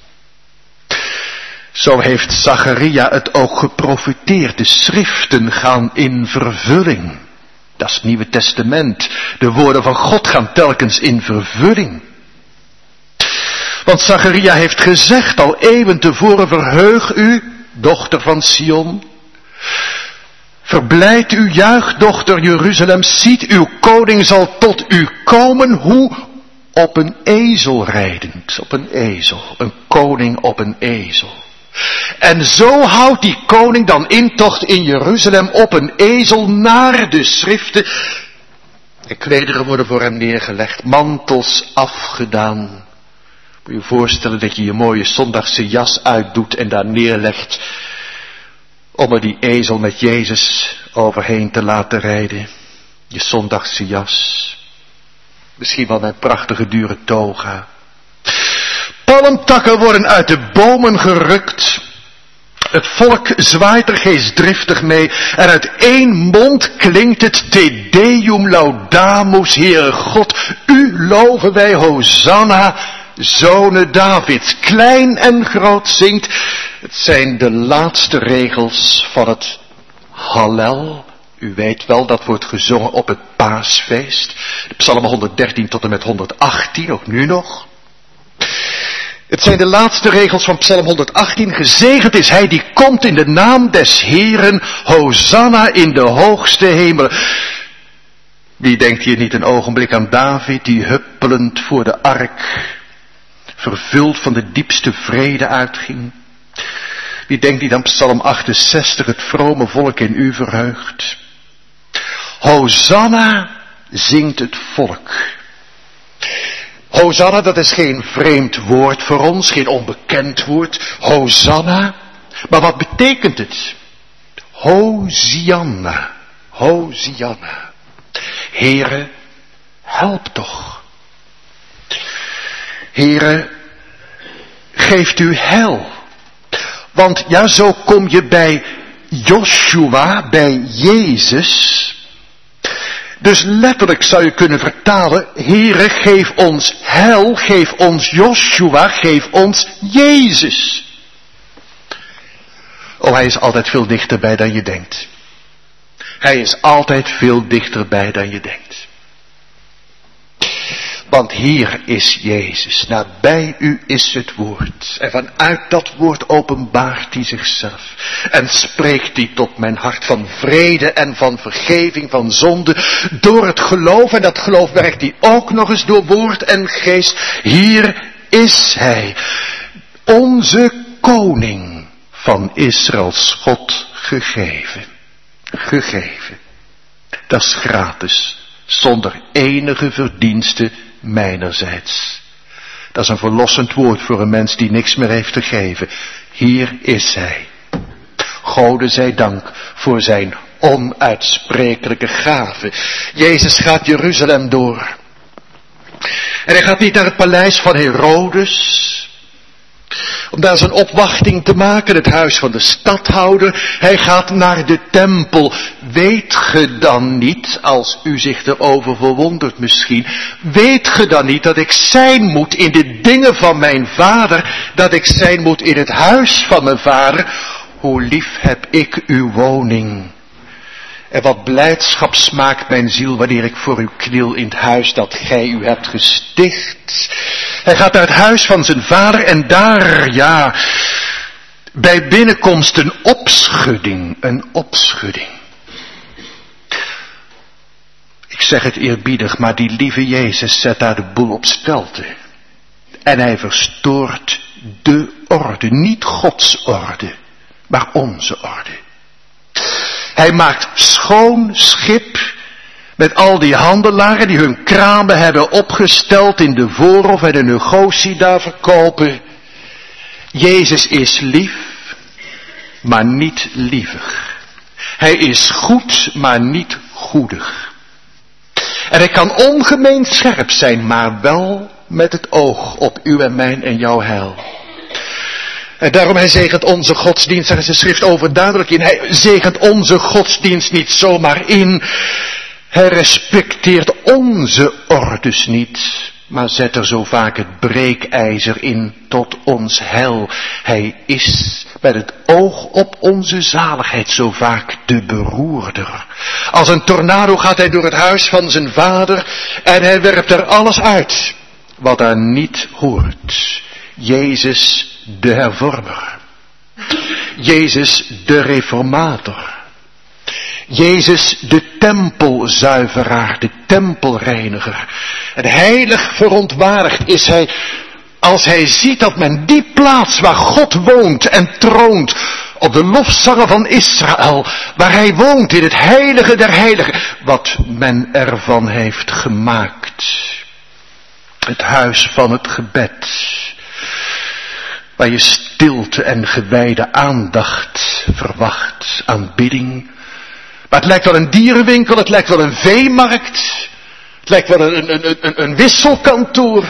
Zo heeft Zacharia het ook geprofeteerd. De schriften gaan in vervulling. Dat is het Nieuwe Testament. De woorden van God gaan telkens in vervulling. Want Zacharia heeft gezegd al eeuwen tevoren, verheug u, dochter van Sion. Verblijd u, juich, dochter Jeruzalem, ziet uw koning zal tot u komen, hoe? Op een ezel rijdend, op een ezel, een koning op een ezel. En zo houdt die koning dan intocht in Jeruzalem op een ezel naar de schriften. En klederen worden voor hem neergelegd, mantels afgedaan. Moet je je voorstellen dat je je mooie zondagse jas uitdoet en daar neerlegt. Om er die ezel met Jezus overheen te laten rijden. Je zondagse jas. Misschien wel mijn prachtige dure toga. Palmtakken worden uit de bomen gerukt. Het volk zwaait er geestdriftig mee. En uit één mond klinkt het Te Deum laudamus, Heere God. U loven wij, Hosanna, zonen Davids. Klein en groot zingt. Het zijn de laatste regels van het Hallel. U weet wel, dat wordt gezongen op het paasfeest. De psalmen 113 tot en met 118, ook nu nog. Het zijn de laatste regels van Psalm 118. Gezegend is hij die komt in de naam des Heeren. Hosanna in de hoogste hemel. Wie denkt hier niet een ogenblik aan David, die huppelend voor de ark, vervuld van de diepste vrede uitging? Wie denkt niet aan Psalm 68, het vrome volk in u verheugt? Hosanna zingt het volk. Hosanna, dat is geen vreemd woord voor ons, geen onbekend woord. Hosanna. Maar wat betekent het? Hosianna. Hosianna. Heere, help toch. Heere, geeft u heil. Want ja, zo kom je bij Joshua, bij Jezus. Dus letterlijk zou je kunnen vertalen, Heere, geef ons heil, geef ons Joshua, geef ons Jezus. Oh, hij is altijd veel dichterbij dan je denkt. Hij is altijd veel dichterbij dan je denkt. Want hier is Jezus, nabij u is het woord. En vanuit dat woord openbaart hij zichzelf. En spreekt hij tot mijn hart van vrede en van vergeving van zonde. Door het geloof, en dat geloof werkt hij ook nog eens door woord en geest. Hier is hij, onze koning van Israëls God gegeven. Gegeven. Dat is gratis, zonder enige verdienste mijnerzijds. Dat is een verlossend woord voor een mens die niks meer heeft te geven. Hier is hij. Gode zij dank voor zijn onuitsprekelijke gave. Jezus gaat Jeruzalem door. En hij gaat niet naar het paleis van Herodes, om daar zijn opwachting te maken, het huis van de stadhouder. Hij gaat naar de tempel. Weet ge dan niet, als u zich erover verwondert misschien, weet ge dan niet dat ik zijn moet in de dingen van mijn vader, dat ik zijn moet in het huis van mijn vader? Hoe lief heb ik uw woning. En wat blijdschap smaakt mijn ziel wanneer ik voor u kniel in het huis dat gij u hebt gesticht. Hij gaat naar het huis van zijn vader en daar, ja, bij binnenkomst een opschudding, een opschudding. Ik zeg het eerbiedig, maar die lieve Jezus zet daar de boel op stelte. En hij verstoort de orde, niet Gods orde, maar onze orde. Hij maakt schoon schip met al die handelaren die hun kramen hebben opgesteld in de voorhof en de negotie daar verkopen. Jezus is lief, maar niet lievig. Hij is goed, maar niet goedig. En hij kan ongemeen scherp zijn, maar wel met het oog op uw en mijn en jouw heil. En daarom hij zegent onze godsdienst, daar is de schrift overduidelijk in. Hij zegent onze godsdienst niet zomaar in. Hij respecteert onze ordes niet, maar zet er zo vaak het breekijzer in tot ons heil. Hij is met het oog op onze zaligheid zo vaak de beroerder. Als een tornado gaat hij door het huis van zijn vader en hij werpt er alles uit wat daar niet hoort. Jezus de hervormer. Jezus de reformator. Jezus de tempelzuiveraar, de tempelreiniger. En heilig verontwaardigd is hij als hij ziet dat men die plaats waar God woont en troont, op de lofzangen van Israël, waar hij woont in het heilige der heiligen, wat men ervan heeft gemaakt. Het huis van het gebed, waar je stilte en gewijde aandacht verwacht, aanbidding. Maar het lijkt wel een dierenwinkel, het lijkt wel een veemarkt, het lijkt wel een wisselkantoor.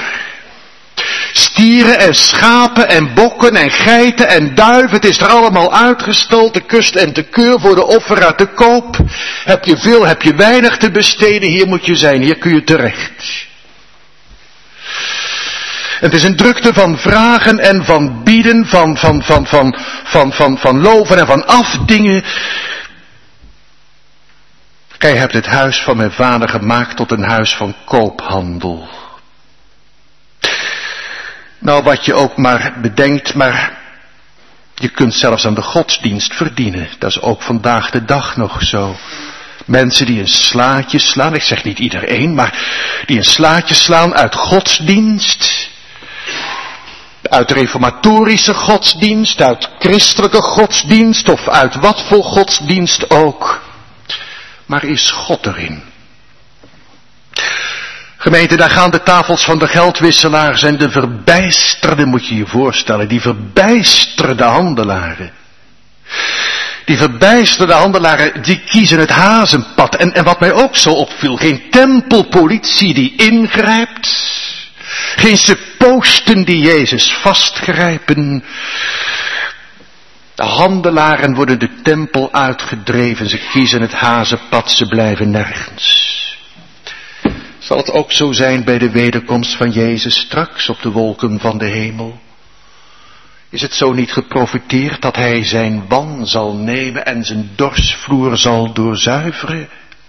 Stieren en schapen en bokken en geiten en duiven, het is er allemaal uitgestald, te kust en te keur voor de offeraar te koop. Heb je veel, heb je weinig te besteden, hier moet je zijn, hier kun je terecht. Het is een drukte van vragen en van bieden, van loven en van afdingen. Gij hebt het huis van mijn vader gemaakt tot een huis van koophandel. Nou, wat je ook maar bedenkt, maar je kunt zelfs aan de godsdienst verdienen. Dat is ook vandaag de dag nog zo. Mensen die een slaatje slaan, ik zeg niet iedereen, maar die een slaatje slaan uit godsdienst. Uit reformatorische godsdienst, uit christelijke godsdienst of uit wat voor godsdienst ook. Maar is God erin? Gemeente, daar gaan de tafels van de geldwisselaars en de verbijsterde, moet je je voorstellen, die verbijsterde handelaren. Die verbijsterde handelaren, die kiezen het hazenpad. En wat mij ook zo opviel, geen tempelpolitie die ingrijpt. Geen supposten die Jezus vastgrijpen. De handelaren worden de tempel uitgedreven, ze kiezen het hazenpad, ze blijven nergens. Zal het ook zo zijn bij de wederkomst van Jezus straks op de wolken van de hemel? Is het zo niet geprofeteerd dat hij zijn wan zal nemen en zijn dorsvloer zal doorzuiveren?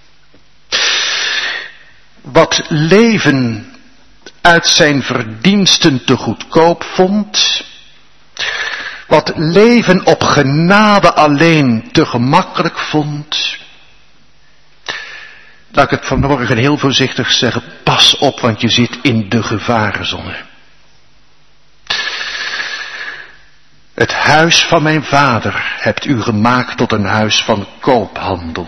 Wat leven uit zijn verdiensten te goedkoop vond, wat leven op genade alleen te gemakkelijk vond, laat ik het vanmorgen heel voorzichtig zeggen, pas op, want je zit in de gevarenzone. Het huis van mijn vader hebt u gemaakt tot een huis van koophandel.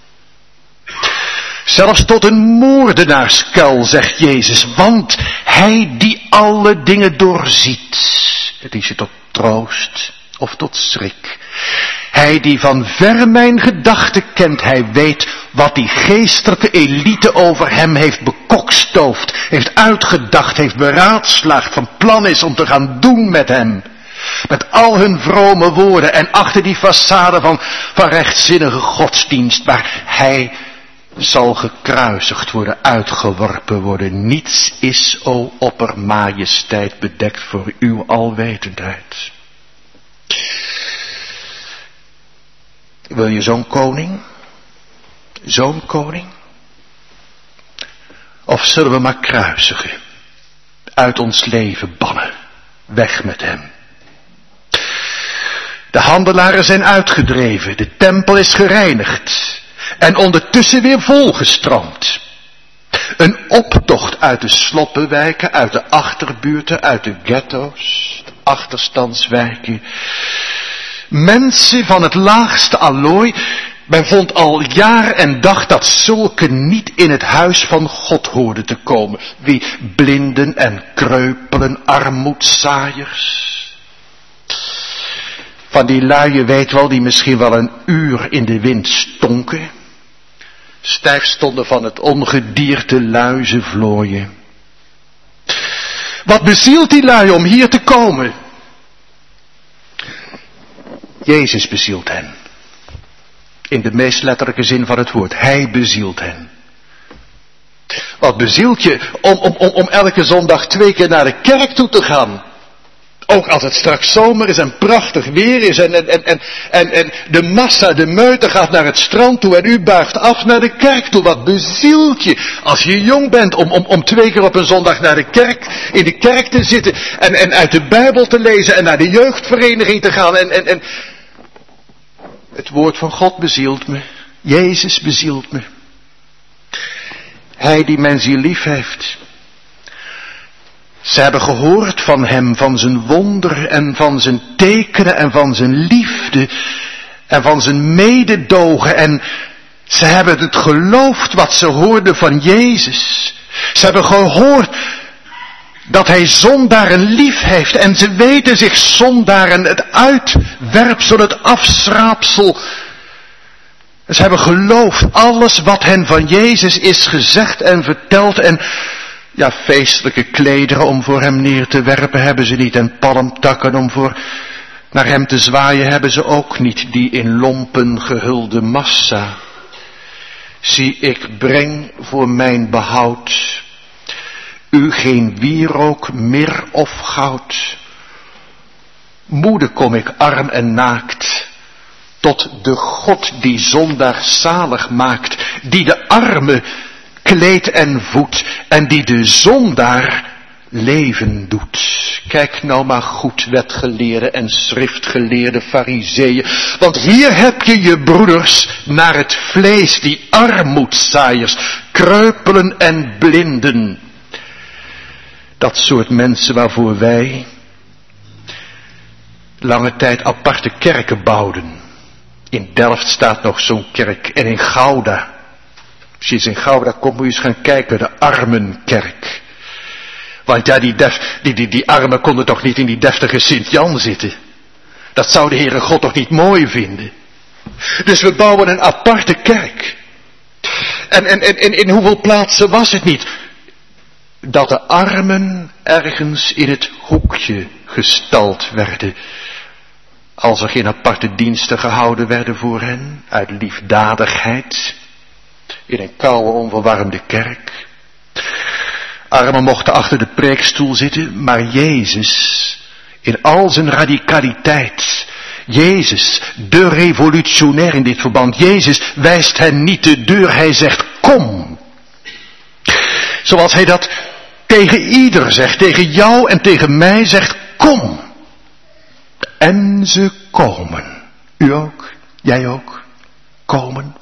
Zelfs tot een moordenaarskuil, zegt Jezus, want hij die alle dingen doorziet. Het is je tot troost of tot schrik. Hij die van ver mijn gedachten kent, hij weet wat die geestelijke elite over hem heeft bekokstoofd, heeft uitgedacht, heeft beraadslaagd, van plan is om te gaan doen met hem. Met al hun vrome woorden en achter die façade van rechtzinnige godsdienst, waar hij zal gekruisigd worden, uitgeworpen worden. Niets is, o oppermajesteit, bedekt voor uw alwetendheid. Wil je zo'n koning? Zo'n koning? Of zullen we maar kruisigen? Uit ons leven bannen? Weg met hem. De handelaren zijn uitgedreven, de tempel is gereinigd en ondertussen weer volgestroomd. Een optocht uit de sloppenwijken, uit de achterbuurten, uit de ghetto's, de achterstandswijken. Mensen van het laagste allooi. Men vond al jaar en dag dat zulken niet in het huis van God hoorden te komen. Wie blinden en kreupelen, armoedzaaiers. Van die lui, weet wel, die misschien wel een uur in de wind stonken. Stijf stonden van het ongedierte luizenvlooien. Wat bezielt die lui om hier te komen? Jezus bezielt hen. In de meest letterlijke zin van het woord. Hij bezielt hen. Wat bezielt je om elke zondag 2 keer naar de kerk toe te gaan? Ook als het straks zomer is en prachtig weer is en de massa, de meute gaat naar het strand toe en u buigt af naar de kerk toe. Wat bezielt je als je jong bent om 2 keer op een zondag naar de kerk, in de kerk te zitten en uit de Bijbel te lezen en naar de jeugdvereniging te gaan en het woord van God bezielt me. Jezus bezielt me. Hij die men ziel lief heeft. Ze hebben gehoord van hem, van zijn wonder en van zijn tekenen en van zijn liefde en van zijn mededogen. En ze hebben het geloofd wat ze hoorden van Jezus. Ze hebben gehoord dat hij zondaren lief heeft en ze weten zich zondaren, het uitwerpsel, het afschraapsel. Ze hebben geloofd alles wat hen van Jezus is gezegd en verteld en ja, feestelijke klederen om voor hem neer te werpen hebben ze niet en palmtakken om voor naar hem te zwaaien hebben ze ook niet, die in lompen gehulde massa. Zie, ik breng voor mijn behoud u geen wierook, mir of goud. Moede kom ik arm en naakt, tot de God die zondaar zalig maakt, die de arme kleedt en voedt en die de zondaar leven doet. Kijk nou maar goed, wetgeleerde en schriftgeleerde farizeeën, want hier heb je je broeders naar het vlees, die armoedzaaiers, kreupelen en blinden. Dat soort mensen waarvoor wij lange tijd aparte kerken bouwden. In Delft staat nog zo'n kerk en in Gouda. Als je eens in Gouda komt, moet je eens gaan kijken bij de armenkerk. Want ja, die armen konden toch niet in die deftige Sint-Jan zitten. Dat zou de Heere God toch niet mooi vinden. Dus we bouwen een aparte kerk. En in hoeveel plaatsen was het niet dat de armen ergens in het hoekje gestald werden, als er geen aparte diensten gehouden werden voor hen, uit liefdadigheid, in een koude, onverwarmde kerk. Armen mochten achter de preekstoel zitten, maar Jezus, in al zijn radicaliteit, Jezus, de revolutionair in dit verband, Jezus wijst hen niet de deur, hij zegt kom. Zoals hij dat tegen ieder zegt, tegen jou en tegen mij zegt, kom. En ze komen. U ook, jij ook, komen.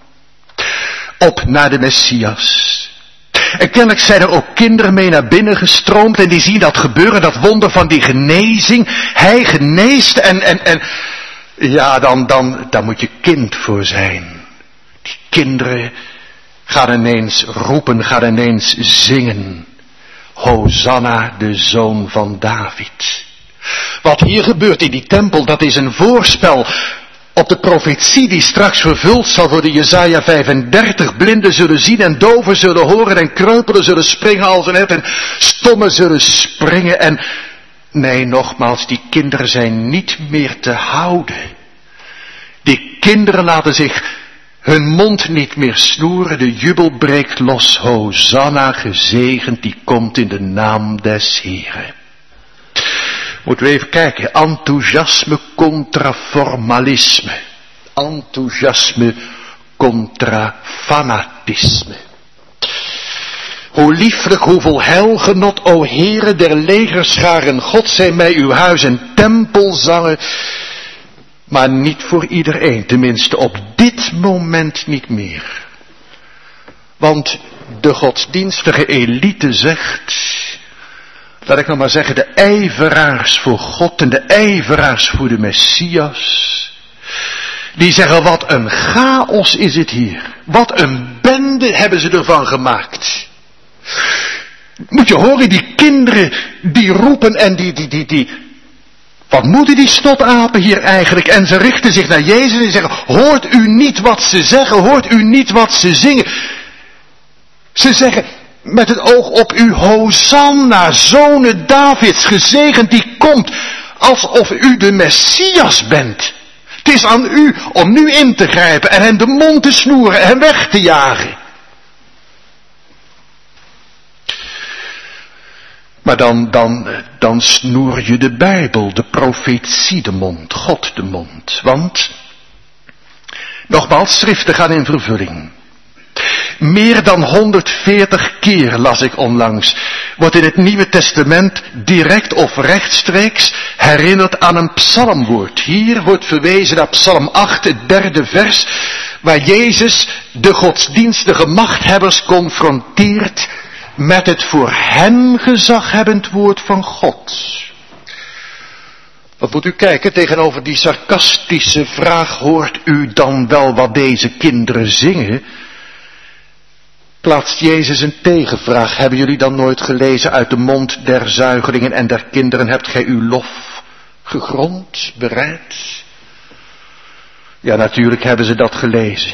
Op naar de Messias. En kennelijk zijn er ook kinderen mee naar binnen gestroomd en die zien dat gebeuren, dat wonder van die genezing. Hij geneest en ja, dan moet je kind voor zijn. Die kinderen gaan ineens roepen, gaan ineens zingen. Hosanna, de zoon van David. Wat hier gebeurt in die tempel, dat is een voorspel op de profetie die straks vervuld zal worden. Jesaja 35. Blinden zullen zien en doven zullen horen en kreupelen zullen springen als een hert en stommen zullen springen. En nee, nogmaals, die kinderen zijn niet meer te houden. Die kinderen laten zich hun mond niet meer snoeren. De jubel breekt los. Hosanna, gezegend die komt in de naam des Heren. Moeten we even kijken. Enthousiasme contra formalisme. Enthousiasme contra fanatisme. Hoe lieflijk, hoeveel heilgenot, o Heere der legerscharen, God zij mij uw huis en tempel zangen. Maar niet voor iedereen, tenminste op dit moment niet meer. Want de godsdienstige elite zegt, laat ik nog maar zeggen, de ijveraars voor God en de ijveraars voor de Messias, die zeggen, wat een chaos is het hier. Wat een bende hebben ze ervan gemaakt. Moet je horen, die kinderen die roepen en die wat moeten die stotapen hier eigenlijk? En ze richten zich naar Jezus en zeggen, hoort u niet wat ze zeggen? Hoort u niet wat ze zingen? Ze zeggen, met het oog op u, Hosanna, zonen Davids, gezegend die komt, alsof u de Messias bent. Het is aan u om nu in te grijpen en hen de mond te snoeren en weg te jagen. Maar dan snoer je de Bijbel, de profetie de mond, God de mond. Want, nogmaals, schriften gaan in vervulling. Meer dan 140 keer, las ik onlangs, wordt in het Nieuwe Testament direct of rechtstreeks herinnerd aan een psalmwoord. Hier wordt verwezen naar Psalm 8, het 3e vers, waar Jezus de godsdienstige machthebbers confronteert met het voor hen gezaghebbend woord van God. Wat moet u kijken, tegenover die sarcastische vraag, hoort u dan wel wat deze kinderen zingen? Plaatst Jezus een tegenvraag. Hebben jullie dan nooit gelezen, uit de mond der zuigelingen en der kinderen hebt gij uw lof gegrond, bereid? Ja, natuurlijk hebben ze dat gelezen.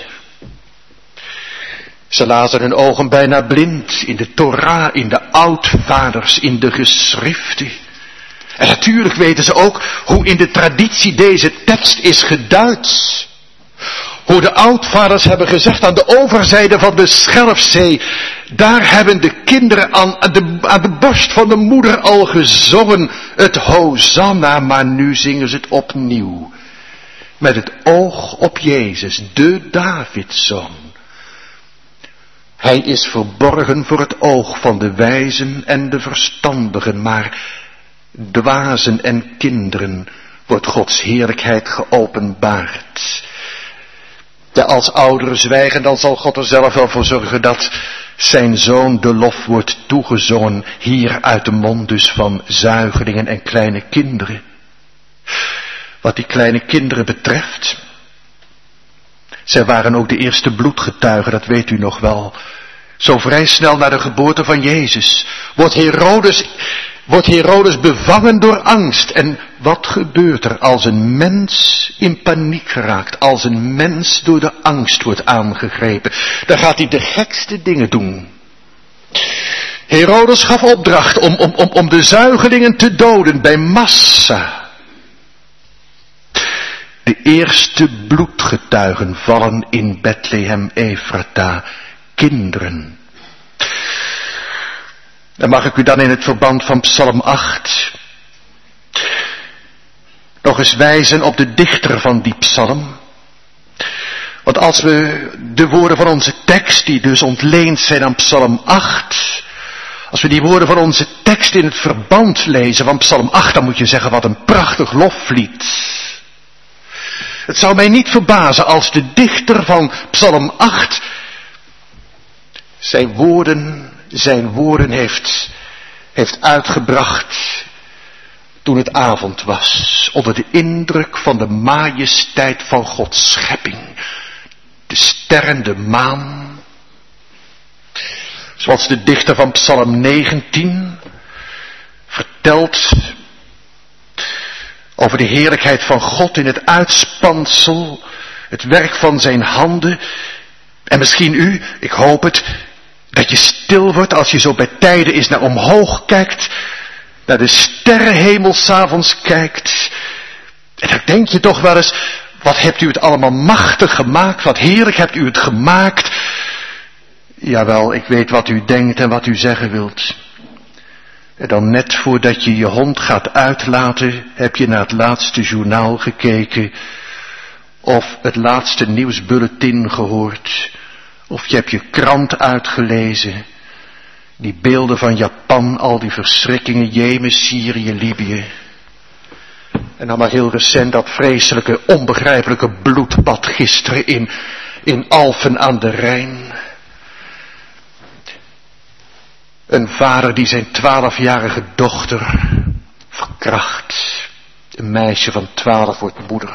Ze lazen hun ogen bijna blind in de Torah, in de oudvaders, in de geschriften. En natuurlijk weten ze ook hoe in de traditie deze tekst is geduid. Hoe de oudvaders hebben gezegd, aan de overzijde van de Schelfzee, daar hebben de kinderen aan de borst van de moeder al gezongen het Hosanna, maar nu zingen ze het opnieuw. Met het oog op Jezus, de Davidszoon. Hij is verborgen voor het oog van de wijzen en de verstandigen, maar dwazen en kinderen wordt Gods heerlijkheid geopenbaard. Ja, als ouderen zwijgen, dan zal God er zelf wel voor zorgen dat zijn zoon de lof wordt toegezongen, hier uit de mond dus van zuigelingen en kleine kinderen. Wat die kleine kinderen betreft, Zij waren ook de eerste bloedgetuigen, dat weet u nog wel. Zo vrij snel na de geboorte van Jezus wordt Herodes bevangen door angst. En wat gebeurt er als een mens in paniek geraakt, als een mens door de angst wordt aangegrepen? Dan gaat hij de gekste dingen doen. Herodes gaf opdracht om de zuigelingen te doden bij massa. De eerste bloedgetuigen vallen in Bethlehem Ephrata, kinderen. En mag ik u dan in het verband van Psalm 8 nog eens wijzen op de dichter van die psalm. Want als we de woorden van onze tekst, die dus ontleend zijn aan Psalm 8, als we die woorden van onze tekst in het verband lezen van Psalm 8, dan moet je zeggen, wat een prachtig loflied. Het zou mij niet verbazen als de dichter van Psalm 8 zijn woorden heeft uitgebracht toen het avond was, onder de indruk van de majesteit van Gods schepping. De sterren, de maan. Zoals de dichter van Psalm 19 vertelt over de heerlijkheid van God in het uitspansel, het werk van zijn handen. En misschien u, ik hoop het, dat je stil wordt als je zo bij tijden eens naar omhoog kijkt, naar de sterrenhemel 's avonds kijkt. En dan denk je toch wel eens, wat hebt u het allemaal machtig gemaakt, wat heerlijk hebt u het gemaakt. Jawel, ik weet wat u denkt en wat u zeggen wilt. En dan net voordat je je hond gaat uitlaten, heb je naar het laatste journaal gekeken, of het laatste nieuwsbulletin gehoord, of je hebt je krant uitgelezen, die beelden van Japan, al die verschrikkingen, Jemen, Syrië, Libië. En dan maar heel recent dat vreselijke, onbegrijpelijke bloedbad gisteren in Alphen aan de Rijn. Een vader die zijn 12-jarige dochter verkracht. Een meisje van 12 wordt moeder.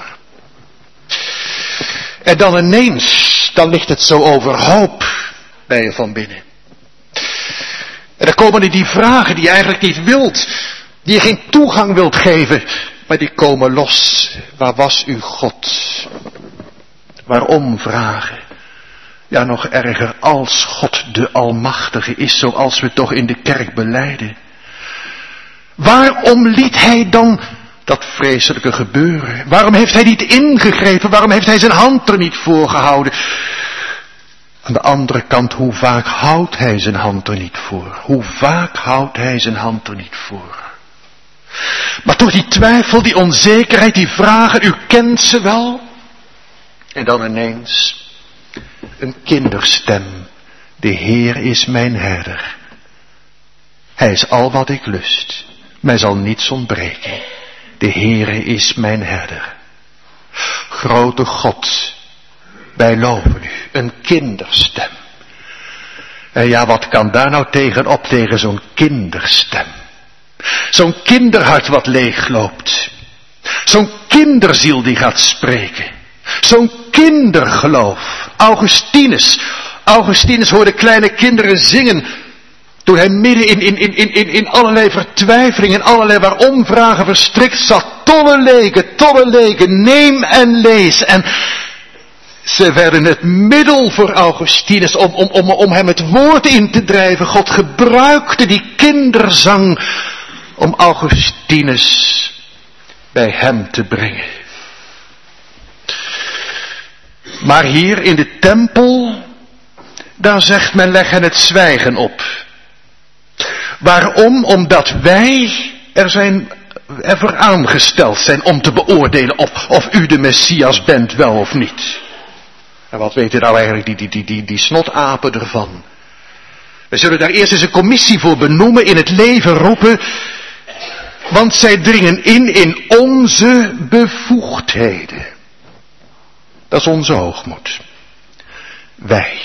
En dan ineens, dan ligt het zo overhoop bij je van binnen. En dan komen er die vragen die je eigenlijk niet wilt, die je geen toegang wilt geven, maar die komen los. Waar was uw God? Waarom vragen? Ja, nog erger, als God de Almachtige is, zoals we toch in de kerk belijden. Waarom liet hij dan dat vreselijke gebeuren? Waarom heeft hij niet ingegrepen? Waarom heeft hij zijn hand er niet voor gehouden? Aan de andere kant, hoe vaak houdt hij zijn hand er niet voor? Hoe vaak houdt hij zijn hand er niet voor? Maar toch die twijfel, die onzekerheid, die vragen, u kent ze wel. En dan ineens een kinderstem. De Heer is mijn herder. Hij is al wat ik lust. Mij zal niets ontbreken. De Heere is mijn herder. Grote God, wij loven u. Een kinderstem. En ja, wat kan daar nou tegenop, tegen zo'n kinderstem? Zo'n kinderhart wat leegloopt. Zo'n kinderziel die gaat spreken. Zo'n kindergeloof. Augustinus hoorde kleine kinderen zingen, toen hij midden in allerlei vertwijfelingen, allerlei waaromvragen verstrikt zat. Tolle leken, neem en lees. En ze werden het middel voor Augustinus om hem het woord in te drijven. God gebruikte die kinderzang om Augustinus bij hem te brengen. Maar hier in de tempel, daar zegt men, leg hen het zwijgen op. Waarom? Omdat wij ervoor aangesteld zijn om te beoordelen of u de Messias bent, wel of niet. En wat weten nou eigenlijk die snotapen ervan? We zullen daar eerst eens een commissie voor benoemen, in het leven roepen, want zij dringen in onze bevoegdheden. Dat is onze hoogmoed. Wij.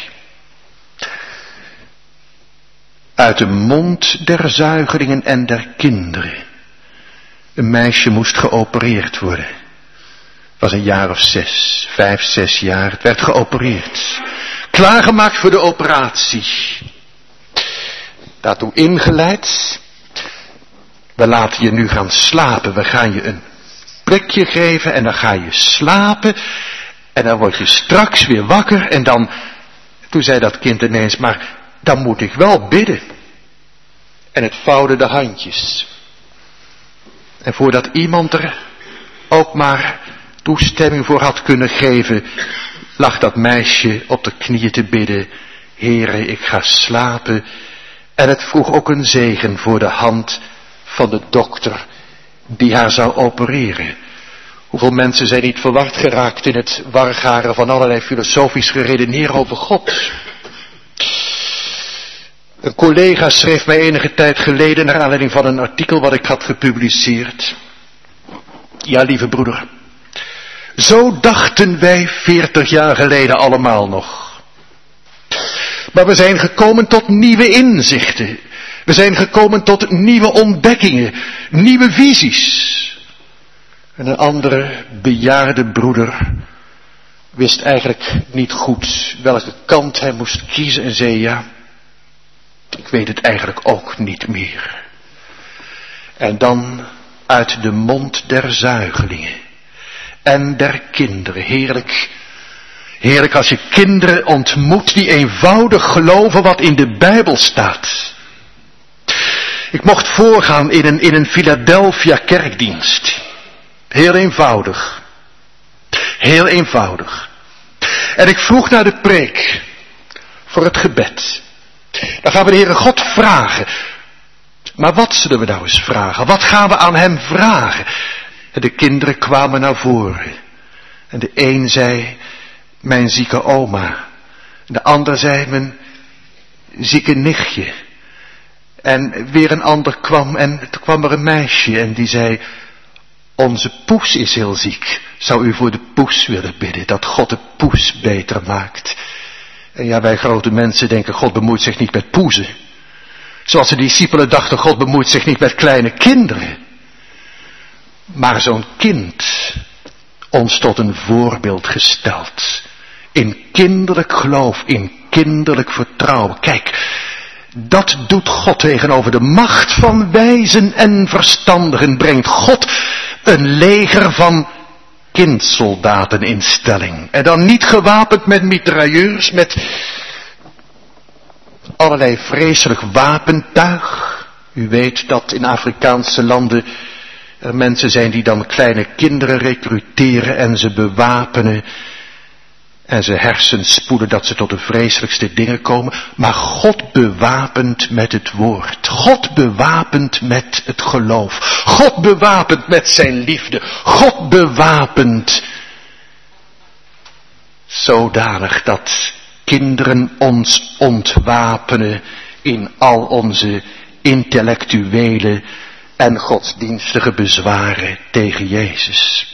Uit de mond der zuigelingen en der kinderen. Een meisje moest geopereerd worden. Was een jaar of 5, 6 jaar. Het werd geopereerd. Klaargemaakt voor de operatie. Daartoe ingeleid. We laten je nu gaan slapen. We gaan je een prikje geven en dan ga je slapen. En dan word je straks weer wakker. En dan, toen zei dat kind ineens, maar dan moet ik wel bidden. En het vouwde de handjes. En voordat iemand er ook maar toestemming voor had kunnen geven, lag dat meisje op de knieën te bidden. Heere, ik ga slapen. En het vroeg ook een zegen voor de hand van de dokter die haar zou opereren. Hoeveel mensen zijn niet verward geraakt in het wargaren van allerlei filosofisch geredeneer over God. Een collega schreef mij enige tijd geleden naar aanleiding van een artikel wat ik had gepubliceerd. Ja, lieve broeder, zo dachten wij 40 jaar geleden allemaal nog. Maar we zijn gekomen tot nieuwe inzichten. We zijn gekomen tot nieuwe ontdekkingen, nieuwe visies. En een andere bejaarde broeder wist eigenlijk niet goed welke kant hij moest kiezen en zei ja, ik weet het eigenlijk ook niet meer. En dan uit de mond der zuigelingen en der kinderen, heerlijk, heerlijk als je kinderen ontmoet die eenvoudig geloven wat in de Bijbel staat. Ik mocht voorgaan in een Philadelphia kerkdienst. Heel eenvoudig. Heel eenvoudig. En ik vroeg naar de preek. Voor het gebed. Dan gaan we de Heere God vragen. Maar wat zullen we nou eens vragen? Wat gaan we aan hem vragen? En de kinderen kwamen naar voren. En de een zei, mijn zieke oma. De ander zei, mijn zieke nichtje. En weer een ander kwam en toen kwam er een meisje en die zei, onze poes is heel ziek. Zou u voor de poes willen bidden, dat God de poes beter maakt? En ja, wij grote mensen denken, God bemoeit zich niet met poezen. Zoals de discipelen dachten, God bemoeit zich niet met kleine kinderen. Maar zo'n kind, ons tot een voorbeeld gesteld. In kinderlijk geloof, in kinderlijk vertrouwen. Kijk, dat doet God tegenover de macht van wijzen en verstandigen. Brengt God een leger van kindsoldaten in stelling. En dan niet gewapend met mitrailleurs, met allerlei vreselijk wapentuig. U weet dat in Afrikaanse landen er mensen zijn die dan kleine kinderen recruteren en ze bewapenen. En ze hersenspoelen dat ze tot de vreselijkste dingen komen. Maar God bewapend met het woord. God bewapend met het geloof. God bewapend met zijn liefde. God bewapend zodanig dat kinderen ons ontwapenen in al onze intellectuele en godsdienstige bezwaren tegen Jezus.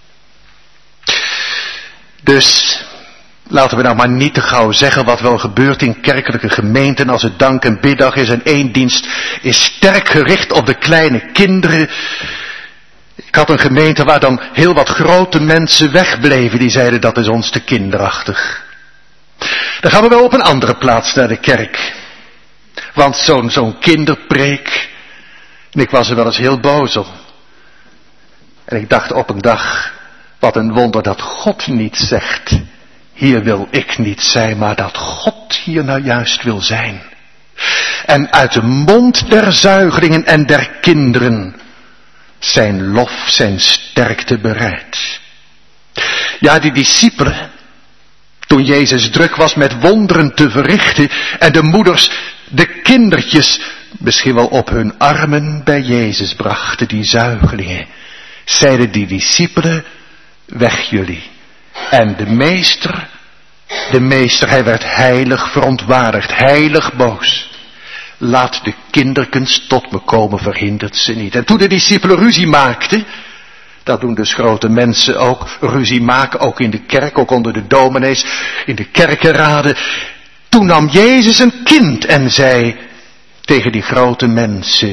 Dus laten we nou maar niet te gauw zeggen wat wel gebeurt in kerkelijke gemeenten als het dank- en biddag is en één dienst is sterk gericht op de kleine kinderen. Ik had een gemeente waar dan heel wat grote mensen wegbleven die zeiden dat is ons te kinderachtig. Dan gaan we wel op een andere plaats naar de kerk. Want zo'n kinderpreek, en ik was er wel eens heel boos om. En ik dacht op een dag, wat een wonder dat God niet zegt, hier wil ik niet zijn, maar dat God hier nou juist wil zijn. En uit de mond der zuigelingen en der kinderen zijn lof, zijn sterkte bereid. Ja, die discipelen, toen Jezus druk was met wonderen te verrichten en de moeders de kindertjes misschien wel op hun armen bij Jezus brachten, die zuigelingen, zeiden die discipelen, weg jullie. En de meester, hij werd heilig verontwaardigd, heilig boos. Laat de kinderkens tot me komen, verhindert ze niet. En toen de discipelen ruzie maakten, dat doen dus grote mensen ook, ruzie maken, ook in de kerk, ook onder de dominees, in de kerkenraden. Toen nam Jezus een kind en zei tegen die grote mensen,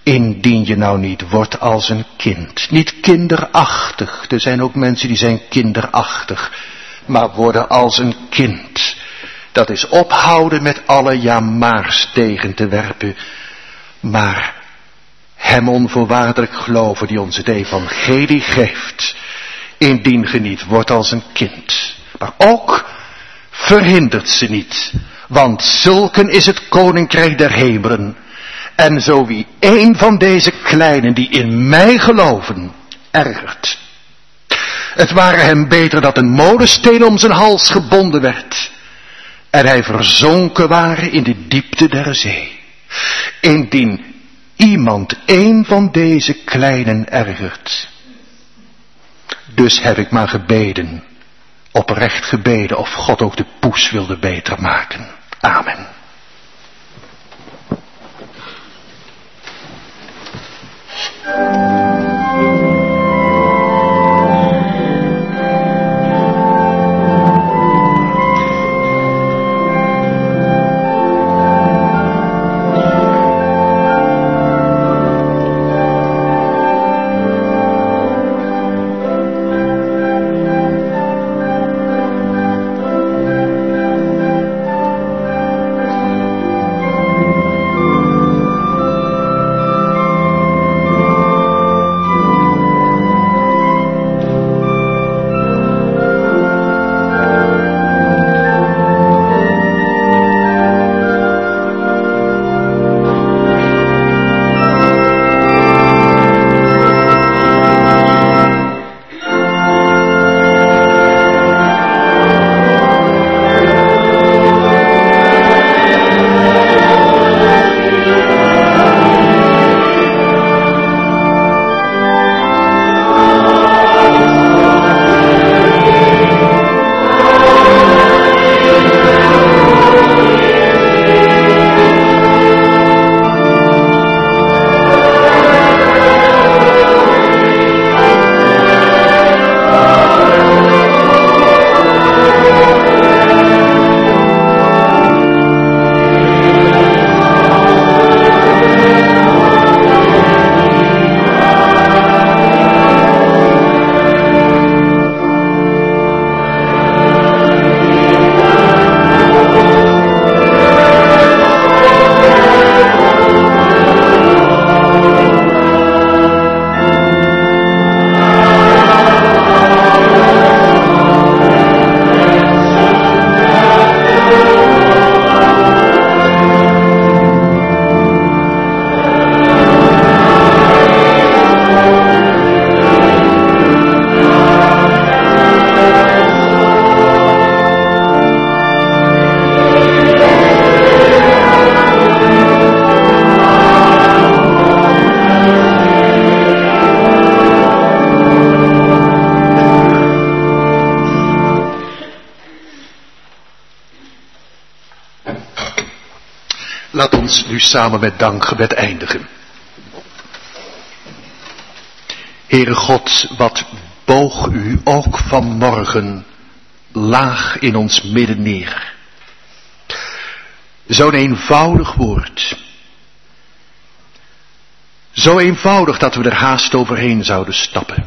Indien je nou niet wordt als een kind, niet kinderachtig, er zijn ook mensen die zijn kinderachtig, maar worden als een kind. Dat is ophouden met alle ja-maars tegen te werpen, maar hem onvoorwaardelijk geloven die ons het evangelie geeft, indien ge niet wordt als een kind. Maar ook verhindert ze niet, want zulken is het koninkrijk der hemelen. En zo wie een van deze kleinen die in mij geloven, ergert. Het ware hem beter dat een molensteen om zijn hals gebonden werd en hij verzonken ware in de diepte der zee. Indien iemand een van deze kleinen ergert. Dus heb ik maar gebeden, oprecht gebeden, of God ook de poes wilde beter maken. Amen. Laat ons nu samen met dankgebed eindigen. Heere God, wat boog u ook vanmorgen laag in ons midden neer. Zo'n eenvoudig woord. Zo eenvoudig dat we er haast overheen zouden stappen.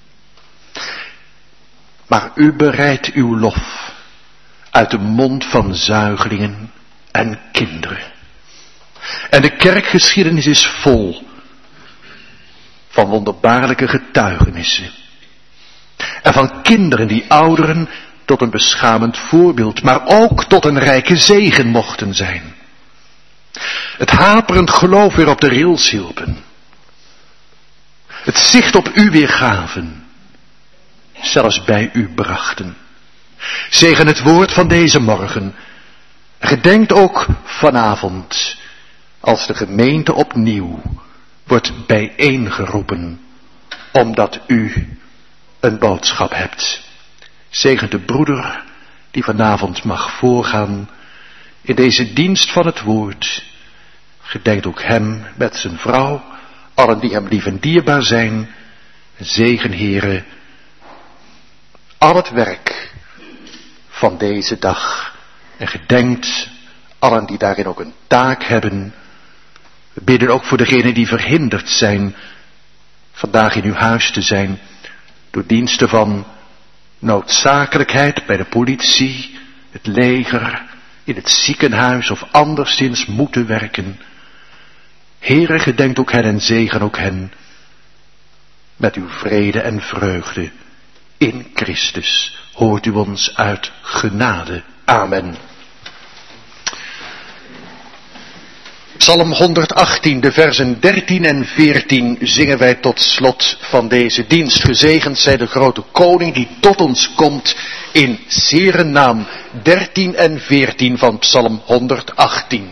Maar u bereidt uw lof uit de mond van zuigelingen en kinderen. En de kerkgeschiedenis is vol van wonderbaarlijke getuigenissen. En van kinderen die ouderen tot een beschamend voorbeeld, maar ook tot een rijke zegen mochten zijn. Het haperend geloof weer op de rails hielpen. Het zicht op u weer gaven. Zelfs bij u brachten. Zegen het woord van deze morgen. Gedenkt ook vanavond, als de gemeente opnieuw wordt bijeengeroepen, omdat u een boodschap hebt. Zegen de broeder die vanavond mag voorgaan in deze dienst van het woord. Gedenkt ook hem met zijn vrouw, allen die hem lief en dierbaar zijn. Zegen, Heere, al het werk van deze dag. En gedenkt allen die daarin ook een taak hebben, We bidden ook voor degenen die verhinderd zijn vandaag in uw huis te zijn door diensten van noodzakelijkheid bij de politie, het leger, in het ziekenhuis of anderszins moeten werken. Heere, gedenkt ook hen en zegen ook hen met uw vrede en vreugde in Christus. Hoort u ons uit genade. Amen. Psalm 118, de versen 13 en 14 zingen wij tot slot van deze dienst. Gezegend zij de grote koning die tot ons komt in 's Heeren naam. 13 en 14 van Psalm 118.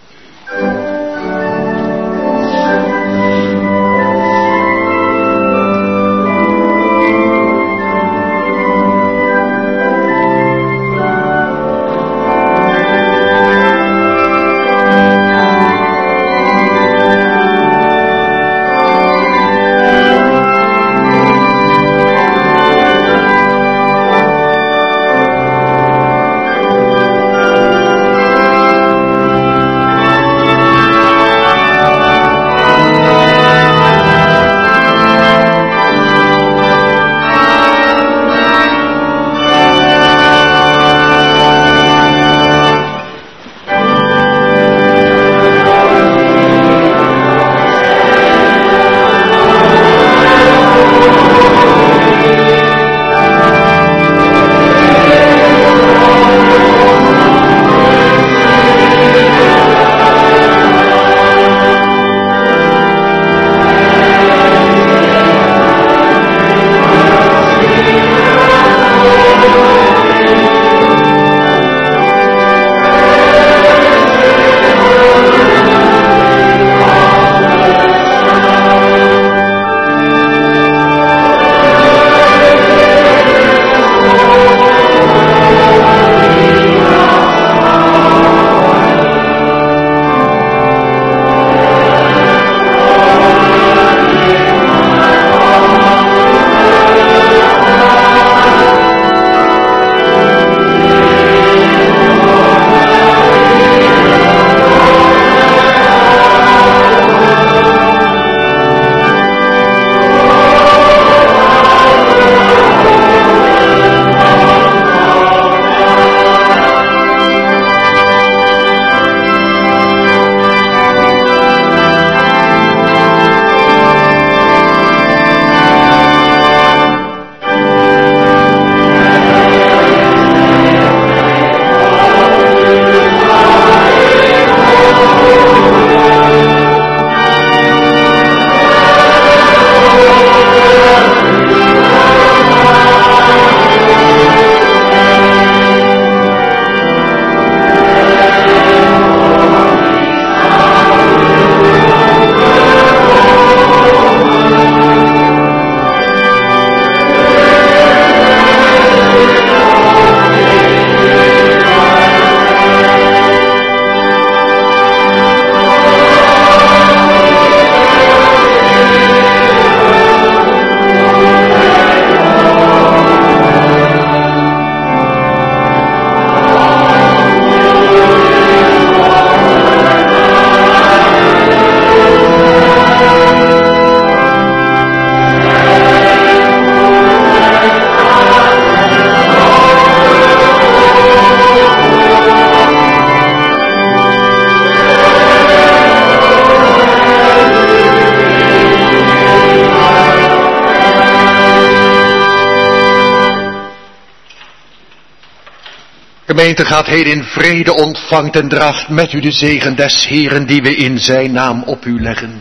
Gemeente, gaat heden in vrede, ontvangt en draagt met u de zegen des Heeren die we in zijn naam op u leggen.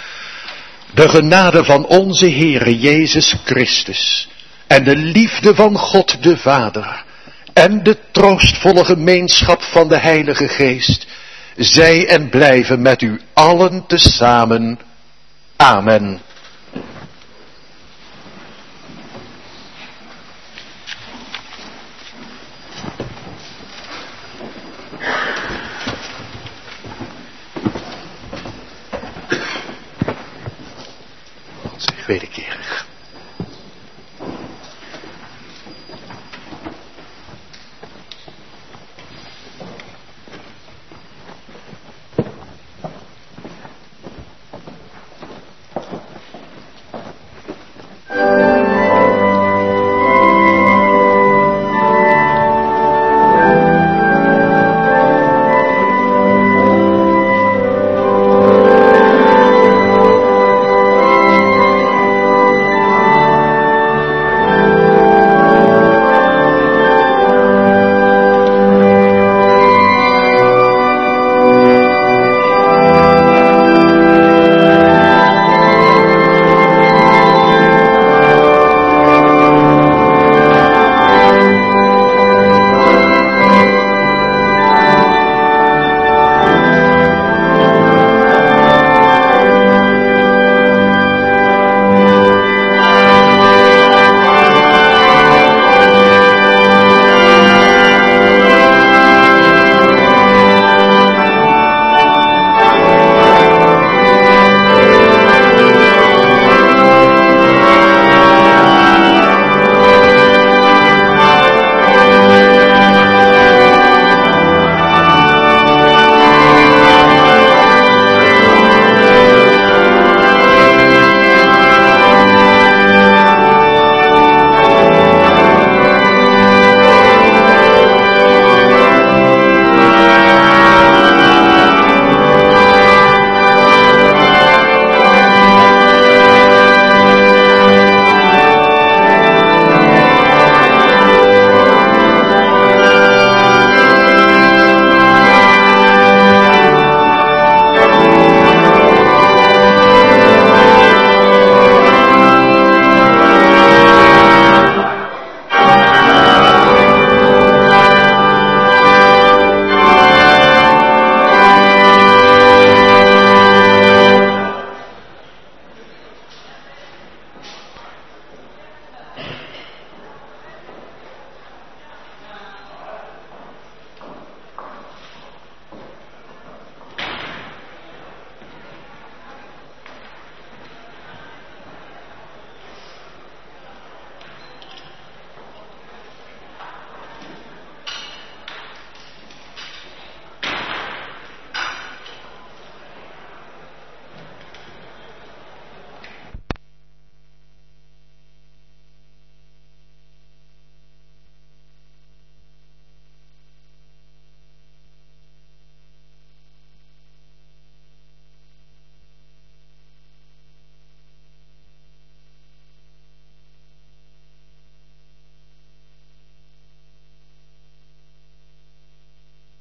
De genade van onze Heere Jezus Christus en de liefde van God de Vader en de troostvolle gemeenschap van de Heilige Geest zij en blijven met u allen tezamen. Amen. Wederkerig.